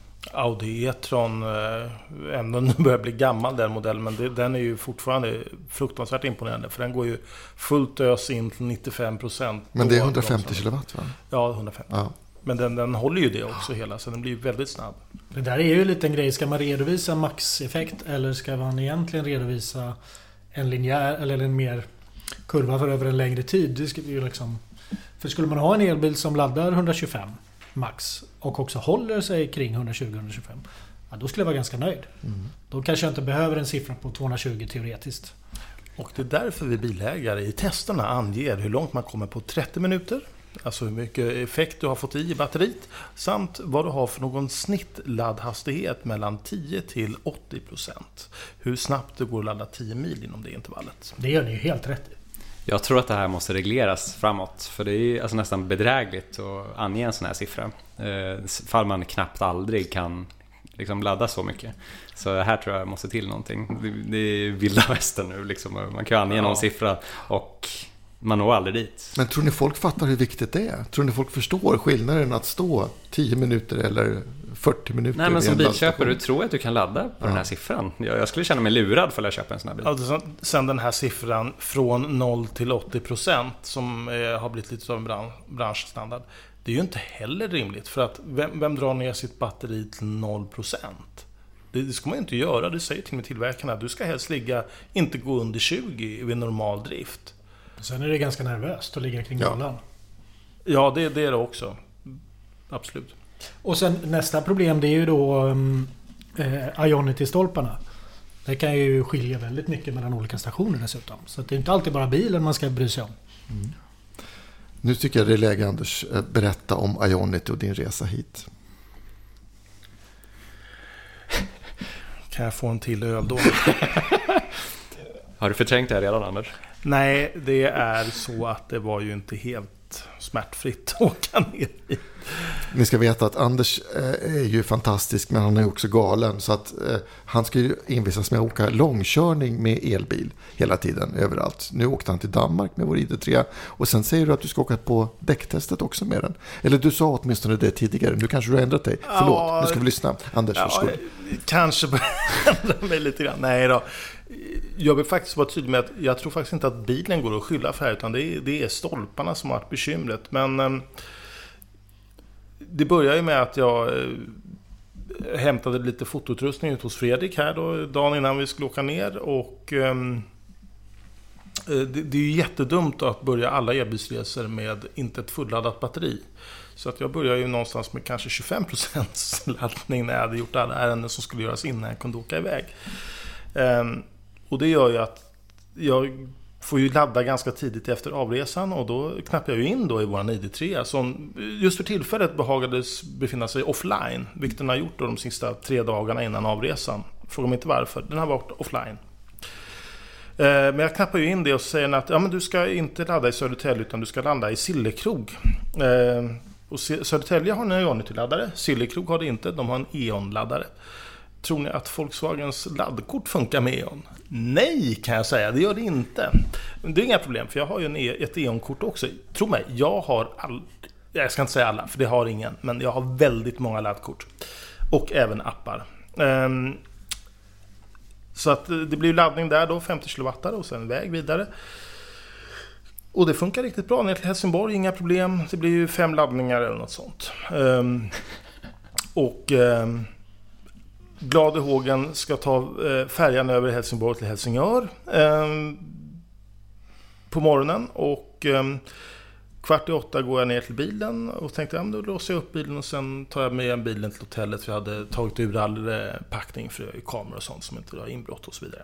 Audi E-tron eh, ändå nu börjar bli gammal den modellen, men det, den är ju fortfarande fruktansvärt imponerande för den går ju fullt ös in till nittiofem procent. Men det är hundrafemtio kilowatt, va? Ja, hundrafemtio. Ja. Men den, den håller ju det också hela, så den blir väldigt snabb. Det där är ju en liten grej. Ska man redovisa maxeffekt eller ska man egentligen redovisa en linjär eller en mer kurva för över en längre tid? Det ska ju liksom, för skulle man ha en elbil som laddar hundratjugofem max och också håller sig kring hundratjugo till hundratjugofem, ja, då skulle jag vara ganska nöjd. Mm. Då kanske jag inte behöver en siffra på tvåhundratjugo teoretiskt. Och det är därför vi bilägare i testerna anger hur långt man kommer på trettio minuter. Alltså hur mycket effekt du har fått i batteriet. Samt vad du har för någon snittladdhastighet mellan tio till åttio procent. Hur snabbt det går att ladda tio mil inom det intervallet. Det gör ni ju helt rätt i. Jag tror att det här måste regleras framåt. För det är alltså nästan bedrägligt att ange en sån här siffra. Eh, fall man knappt aldrig kan liksom ladda så mycket. Så här tror jag måste till någonting. Det, det är vilda västern nu. Liksom. Man kan ange ja. någon siffra och man når aldrig dit. Men tror ni folk fattar hur viktigt det är? Tror ni folk förstår skillnaden att stå tio minuter eller fyrtio minuter? Nej, men som bilköpare, du tror att du kan ladda på ja. den här siffran. Jag, jag skulle känna mig lurad för att köpa en sån här bil. Alltså, sen den här siffran från noll till åttio procent som eh, har blivit lite av en bran- branschstandard. Det är ju inte heller rimligt. För att vem, vem drar ner sitt batteri till noll procent? Det, det ska man inte göra. Det säger till med tillverkarna. Du ska helst ligga, inte gå under tjugo vid normal drift. Sen är det ganska nervöst att ligga kring nollan. Ja, ja det, det är det också. Absolut. Och sen nästa problem, det är ju då um, eh, Ionity-stolparna. Det kan ju skilja väldigt mycket mellan olika stationer dessutom. Så det är inte alltid bara bilen man ska bry sig om. Mm. Nu tycker jag det är läge, Anders, berätta om Ionity och din resa hit. Kan jag få en till öl då? Har du förträngt det här redan, Anders? Nej, det är så att det var ju inte helt smärtfritt att åka ner hit. Ni ska veta att Anders eh, är ju fantastisk, men han är också galen. Så att eh, han ska ju envisas med att åka långkörning med elbil hela tiden, överallt. Nu åkte han till Danmark med vår I D tre. Och sen säger du att du ska åka på däcktestet också med den. Eller du sa åtminstone det tidigare. Nu kanske du har ändrat dig. Ja, förlåt, nu ska vi lyssna. Anders, ja, varsågod. Kanske ändra mig lite grann. Nej då. Jag vill faktiskt vara tydlig med att jag tror faktiskt inte att bilen går att skylla för här, utan det är, det är stolparna som har varit bekymret. Men eh, det börjar ju med att jag eh, hämtade lite fotoutrustning ut hos Fredrik här då, dagen innan vi skulle åka ner. Och eh, det, det är ju jättedumt att börja alla elbilsresor med inte ett fulladdat batteri. Så att jag började ju någonstans med kanske tjugofem procent laddning när jag hade gjort alla ärenden som skulle göras innan jag kunde åka iväg. Um, och det gör ju att jag får ju ladda ganska tidigt efter avresan, och då knappar jag ju in då i våran I D tre som just för tillfället behagades befinna sig offline, vilket den har gjort då de sista tre dagarna innan avresan. Fråga mig inte varför, den har varit offline. Uh, men jag knappar ju in det och säger att ja, men du ska inte ladda i Södertälje utan du ska landa i Sillekrog. Uh, och Södertälje har en Ionity-laddare, Sillekrog har det inte, de har en E.ON-laddare. Tror ni att Volkswagens laddkort funkar med E.ON? Nej, kan jag säga. Det gör det inte. Det är inga problem, för jag har ju en e- ett E.ON-kort också. Tro mig, jag har all... Jag ska inte säga alla, för det har ingen. Men jag har väldigt många laddkort. Och även appar. Um, så att det blir laddning där då, femtio kilowatt och sen väg vidare. Och det funkar riktigt bra ner till Helsingborg, inga problem. Det blir ju fem laddningar eller något sånt. Um, och... Um, Glad i hågen ska ta eh, färjan över Helsingborg till Helsingör eh, på morgonen, och eh, kvart i åtta går jag ner till bilen och tänkte ja, då låser jag upp bilen och sen tar jag med bilen till hotellet, för jag hade tagit ur all eh, packning för kameror och sånt som inte har inbrott och så vidare.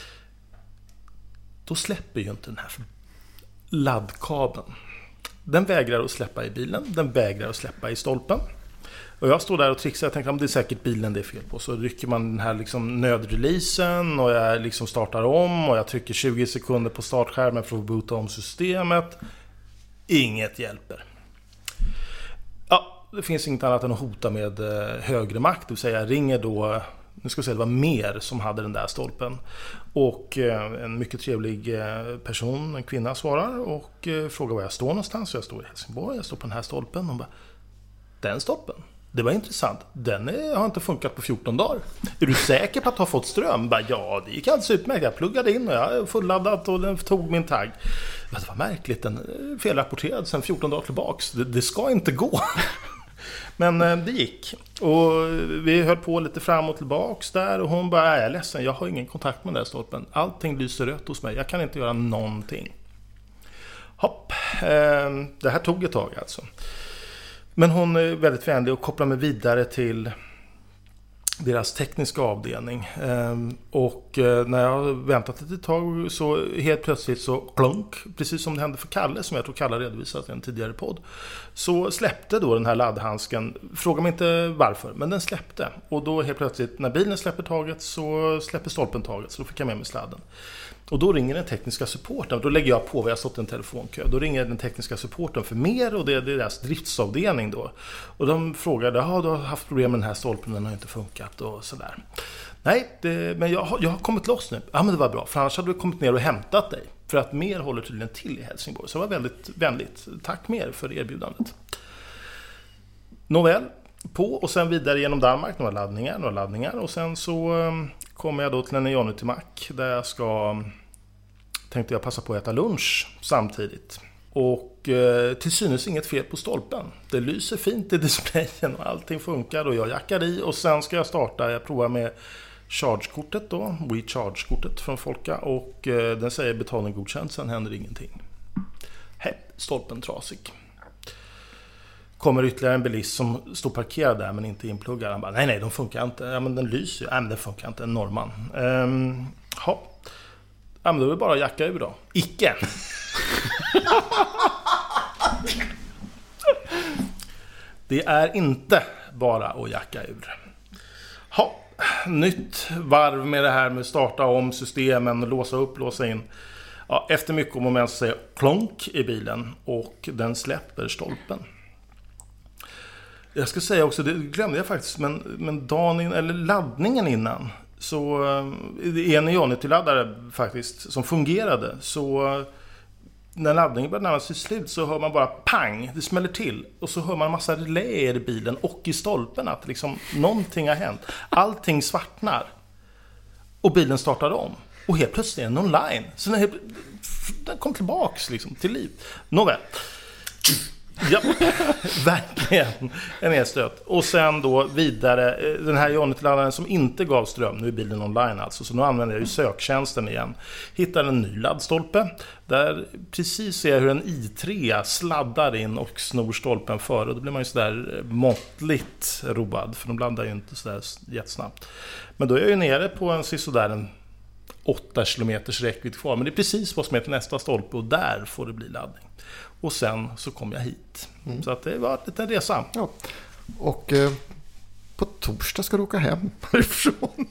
Då släpper ju inte den här laddkabeln. Den vägrar att släppa i bilen, den vägrar att släppa i stolpen. Och jag står där och trixar, jag tänkte att det är säkert bilen det är fel på. Så rycker man den här liksom nödreleasen och jag liksom startar om och jag trycker tjugo sekunder på startskärmen för att boota om systemet. Inget hjälper. Ja, det finns inget annat än att hota med högre makt. Det vill säga jag ringer då, nu ska jag säga det var mer som hade den där stolpen. Och en mycket trevlig person, en kvinna, svarar och frågar var jag står någonstans. Så jag står i Helsingborg, jag står på den här stolpen och bara, den stolpen? Det var intressant. Den är, har inte funkat på fjorton dagar. Är du säker på att ha fått ström? Bara, ja, det gick alldeles utmärkt. Jag pluggade in och jag fulladdat och den tog min tagg. Det var märkligt. Den är felrapporterad sedan fjorton dagar tillbaks. Det, det ska inte gå. Men det gick. Och vi höll på lite fram och tillbaks där. Och hon bara, jag är ledsen. Jag har ingen kontakt med den där stolpen. Allting lyser rött hos mig. Jag kan inte göra någonting. Hopp. Det här tog ett tag alltså. Men hon är väldigt vänlig och kopplar mig vidare till deras tekniska avdelning. Och när jag har väntat ett tag så helt plötsligt så plunk, precis som det hände för Kalle, som jag tror Kalle redovisat i en tidigare podd, så släppte då den här laddhandsken. Fråga mig inte varför, men den släppte. Och då helt plötsligt när bilen släpper taget så släpper stolpen taget, så då fick jag med mig sladden. Och då ringer den tekniska supporten. Då lägger jag på vad jag stått i en telefonkö. Då ringer den tekniska supporten för mer, och det är deras driftsavdelning då. Och de frågade, ja, du har haft problem med den här stolpen, den har inte funkat och sådär. Nej, det, men jag har, jag har kommit loss nu. Ja, men det var bra, för annars hade du kommit ner och hämtat dig. För att mer håller tydligen till i Helsingborg. Så det var väldigt vänligt. Tack mer för erbjudandet. Nåväl, på och sen vidare genom Danmark. Några laddningar, några laddningar. Och sen så um, kommer jag då till en Ionity-mack där jag ska, tänkte jag passa på att äta lunch samtidigt. Och eh, till synes inget fel på stolpen. Det lyser fint i displayen och allting funkar och jag jackar i. Och sen ska jag starta, jag provar med Charge-kortet då, WeCharge-kortet från Folka. Och eh, den säger betalning godkänd, sen händer ingenting. Hej, stolpen trasig. Kommer ytterligare en bilist som står parkerad där men inte inpluggad. Han bara, nej nej, de funkar inte. Ja, men den lyser ju. Nej, men den funkar inte, en norrman. Ehm, ja. Ja, men då är det bara att jacka ur då. Icke! Det är inte bara att jacka ur. Ja, nytt varv med det här med starta om systemen, låsa upp, låsa in. Ja, efter mycket om och men så säger klonk i bilen och den släpper stolpen. Jag ska säga också, det glömde jag faktiskt, men, men dagen in, eller laddningen innan, så är en Ionity-laddare faktiskt som fungerade, så när laddningen börjar närma sig slut så hör man bara pang, det smäller till och så hör man en massa reläer i bilen och i stolpen att liksom någonting har hänt. Allting svartnar och bilen startar om och helt plötsligt är den online, så den, helt, den kom tillbaks liksom till liv. Nåväl. Ja, verkligen en elstöt. Och sen då vidare, den här Ionity-laddaren som inte gav ström, nu är bilen online alltså, så nu använder jag ju söktjänsten igen. Hittar en ny laddstolpe, där precis ser jag hur en i tre sladdar in och snor stolpen före. Och då blir man ju sådär måttligt road, för de laddar ju inte sådär jättesnabbt. Men då är jag ju nere på en sådär en åtta kilometers räckvidd kvar, men det är precis vad som är till nästa stolpe och där får det bli laddning. Och sen så kom jag hit. Mm. Så att det var lite en resa. Ja. Och eh, på torsdag ska du åka hem härifrån.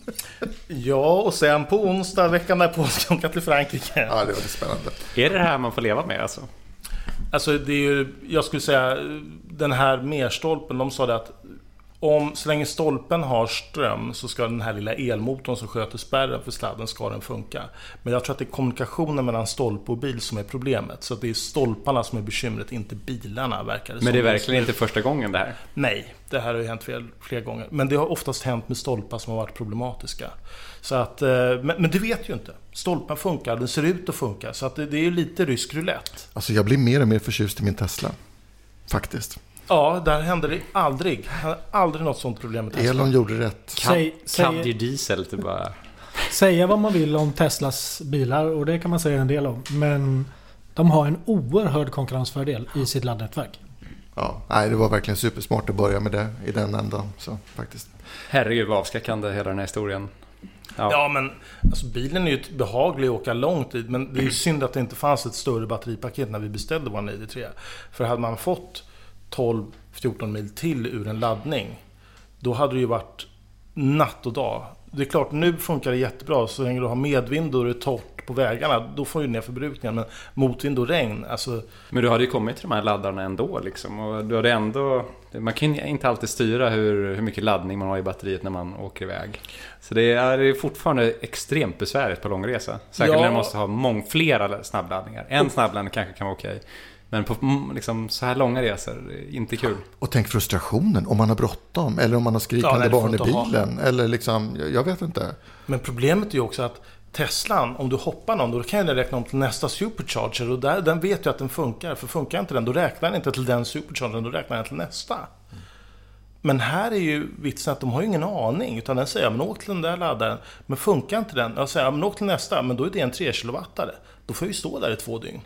Ja, och sen på onsdag veckan därpå ska jag åka till Frankrike. Ja, det var det spännande. Är det det här man får leva med alltså? Alltså det är ju, jag skulle säga, den här merstolpen, de sa det att om, så länge stolpen har ström så ska den här lilla elmotorn som sköter spärren för sladden ska den funka. Men jag tror att det är kommunikationen mellan stolp och bil som är problemet. Så att det är stolparna som är bekymret, inte bilarna, verkar det som. Men det är verkligen inte första gången det här? Nej, det här har ju hänt fel, flera gånger. Men det har oftast hänt med stolpar som har varit problematiska. Så att, men, men det vet ju inte. Stolpen funkar, den ser ut att funka. Så att det, det är ju lite rysk roulette. Alltså jag blir mer och mer förtjust i min Tesla. Faktiskt. Ja, där hände det aldrig. Aldrig något sånt problem med Tesla. Elon gjorde rätt. Säg, Caddy diesel typ bara. Säga vad man vill om Teslas bilar, och det kan man säga en del om. Men de har en oerhörd konkurrensfördel i sitt laddnätverk. Ja, nej, det var verkligen supersmart att börja med det i den ändan. Så, faktiskt. Herregud, vad avskräckande hela den här historien. Ja, ja men alltså, bilen är ju behaglig att åka långt i. Men det är ju synd att det inte fanns ett större batteripaket när vi beställde vår nio tre. För hade man fått tolv fjorton mil till ur en laddning, då hade det ju varit natt och dag. Det är klart, nu funkar det jättebra så länge du har medvind och det är torrt på vägarna, då får du ner förbrukningen, men motvind och regn, alltså... Men du hade ju kommit till de här laddarna ändå liksom, och du hade ändå, man kan inte alltid styra hur, hur mycket laddning man har i batteriet när man åker iväg. Så det är, det är fortfarande extremt besvärligt på långresa. Säkert ja. När man måste ha mång, flera snabbladdningar. En snabbladdning kanske kan vara okej. Men på liksom, så här långa resor, inte kul. Och tänk frustrationen om man har bråttom eller om man har skrikande ja, barn i bilen. Eller liksom, jag vet inte. Men problemet är ju också att Teslan, om du hoppar någon, då kan den räkna om till nästa supercharger. Och där, den vet ju att den funkar. För funkar inte den, då räknar den inte till den superchargern, då räknar den till nästa. Mm. Men här är ju vitsen att de har ju ingen aning. Utan den säger, men åk till den där laddaren. Men funkar inte den, jag säger, men åk till nästa. Men då är det en tre kilowattare. Då får vi stå där i två dygn.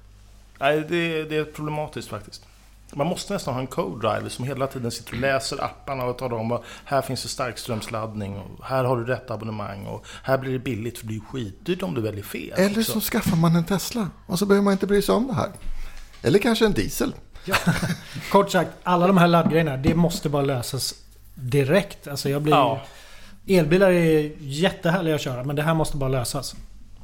Nej, det, det är problematiskt faktiskt. Man måste nästan ha en co-driver som hela tiden sitter och läser apparna och talar om att här finns det starkströmsladdning och här har du rätt abonnemang och här blir det billigt för det är skitdyrt om du väljer fel. Eller också. Så skaffar man en Tesla och så behöver man inte bry sig om det här. Eller kanske en diesel. Ja. Kort sagt, alla de här laddgrejerna, det måste bara lösas direkt. Alltså jag blir... Ja. Elbilar är jättehärliga att köra, men det här måste bara lösas.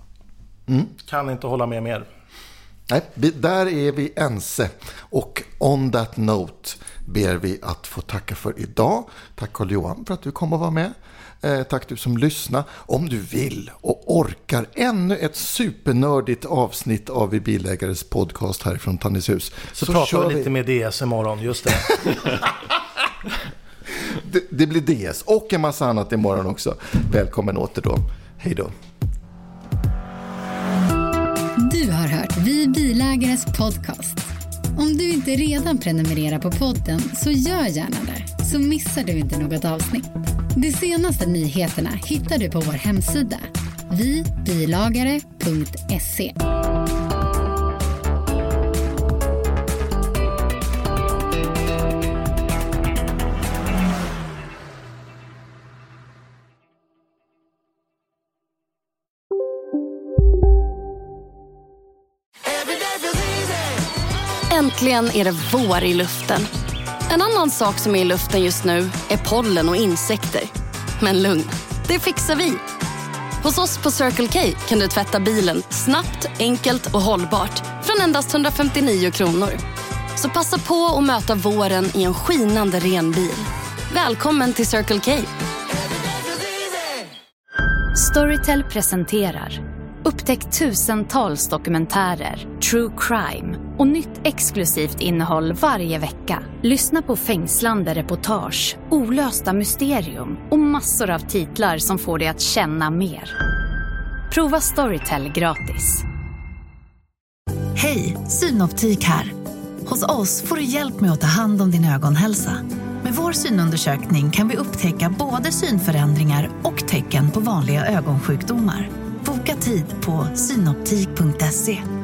Mm. Kan inte hålla med mer. Nej, vi, där är vi ense. Och on that note ber vi att få tacka för idag. Tack Carl-Johan för att du kom och var med. Eh, tack du som lyssnar. Om du vill och orkar ännu ett supernördigt avsnitt av Vi Bilägares podcast härifrån Tannishus. Så, så pratar vi lite med D S imorgon, just det. det. Det blir D S och en massa annat imorgon också. Välkommen åter då. Hej då. Du har hört Vi Bilägares podcast. Om du inte redan prenumererar på podden så gör gärna det, så missar du inte något avsnitt. De senaste nyheterna hittar du på vår hemsida vi bilagare punkt se. Äntligen är det vår i luften. En annan sak som är i luften just nu är pollen och insekter. Men lugn, det fixar vi. Hos oss på Circle K kan du tvätta bilen snabbt, enkelt och hållbart från endast hundrafemtionio kronor. Så passa på att möta våren i en skinande ren bil. Välkommen till Circle K. Storytel presenterar. Upptäck tusentals dokumentärer, true crime och nytt exklusivt innehåll varje vecka. Lyssna på fängslande reportage, olösta mysterium och massor av titlar som får dig att känna mer. Prova Storytel gratis. Hej, Synoptik här. Hos oss får du hjälp med att ta hand om din ögonhälsa. Med vår synundersökning kan vi upptäcka både synförändringar och tecken på vanliga ögonsjukdomar. Boka tid på synoptik punkt se.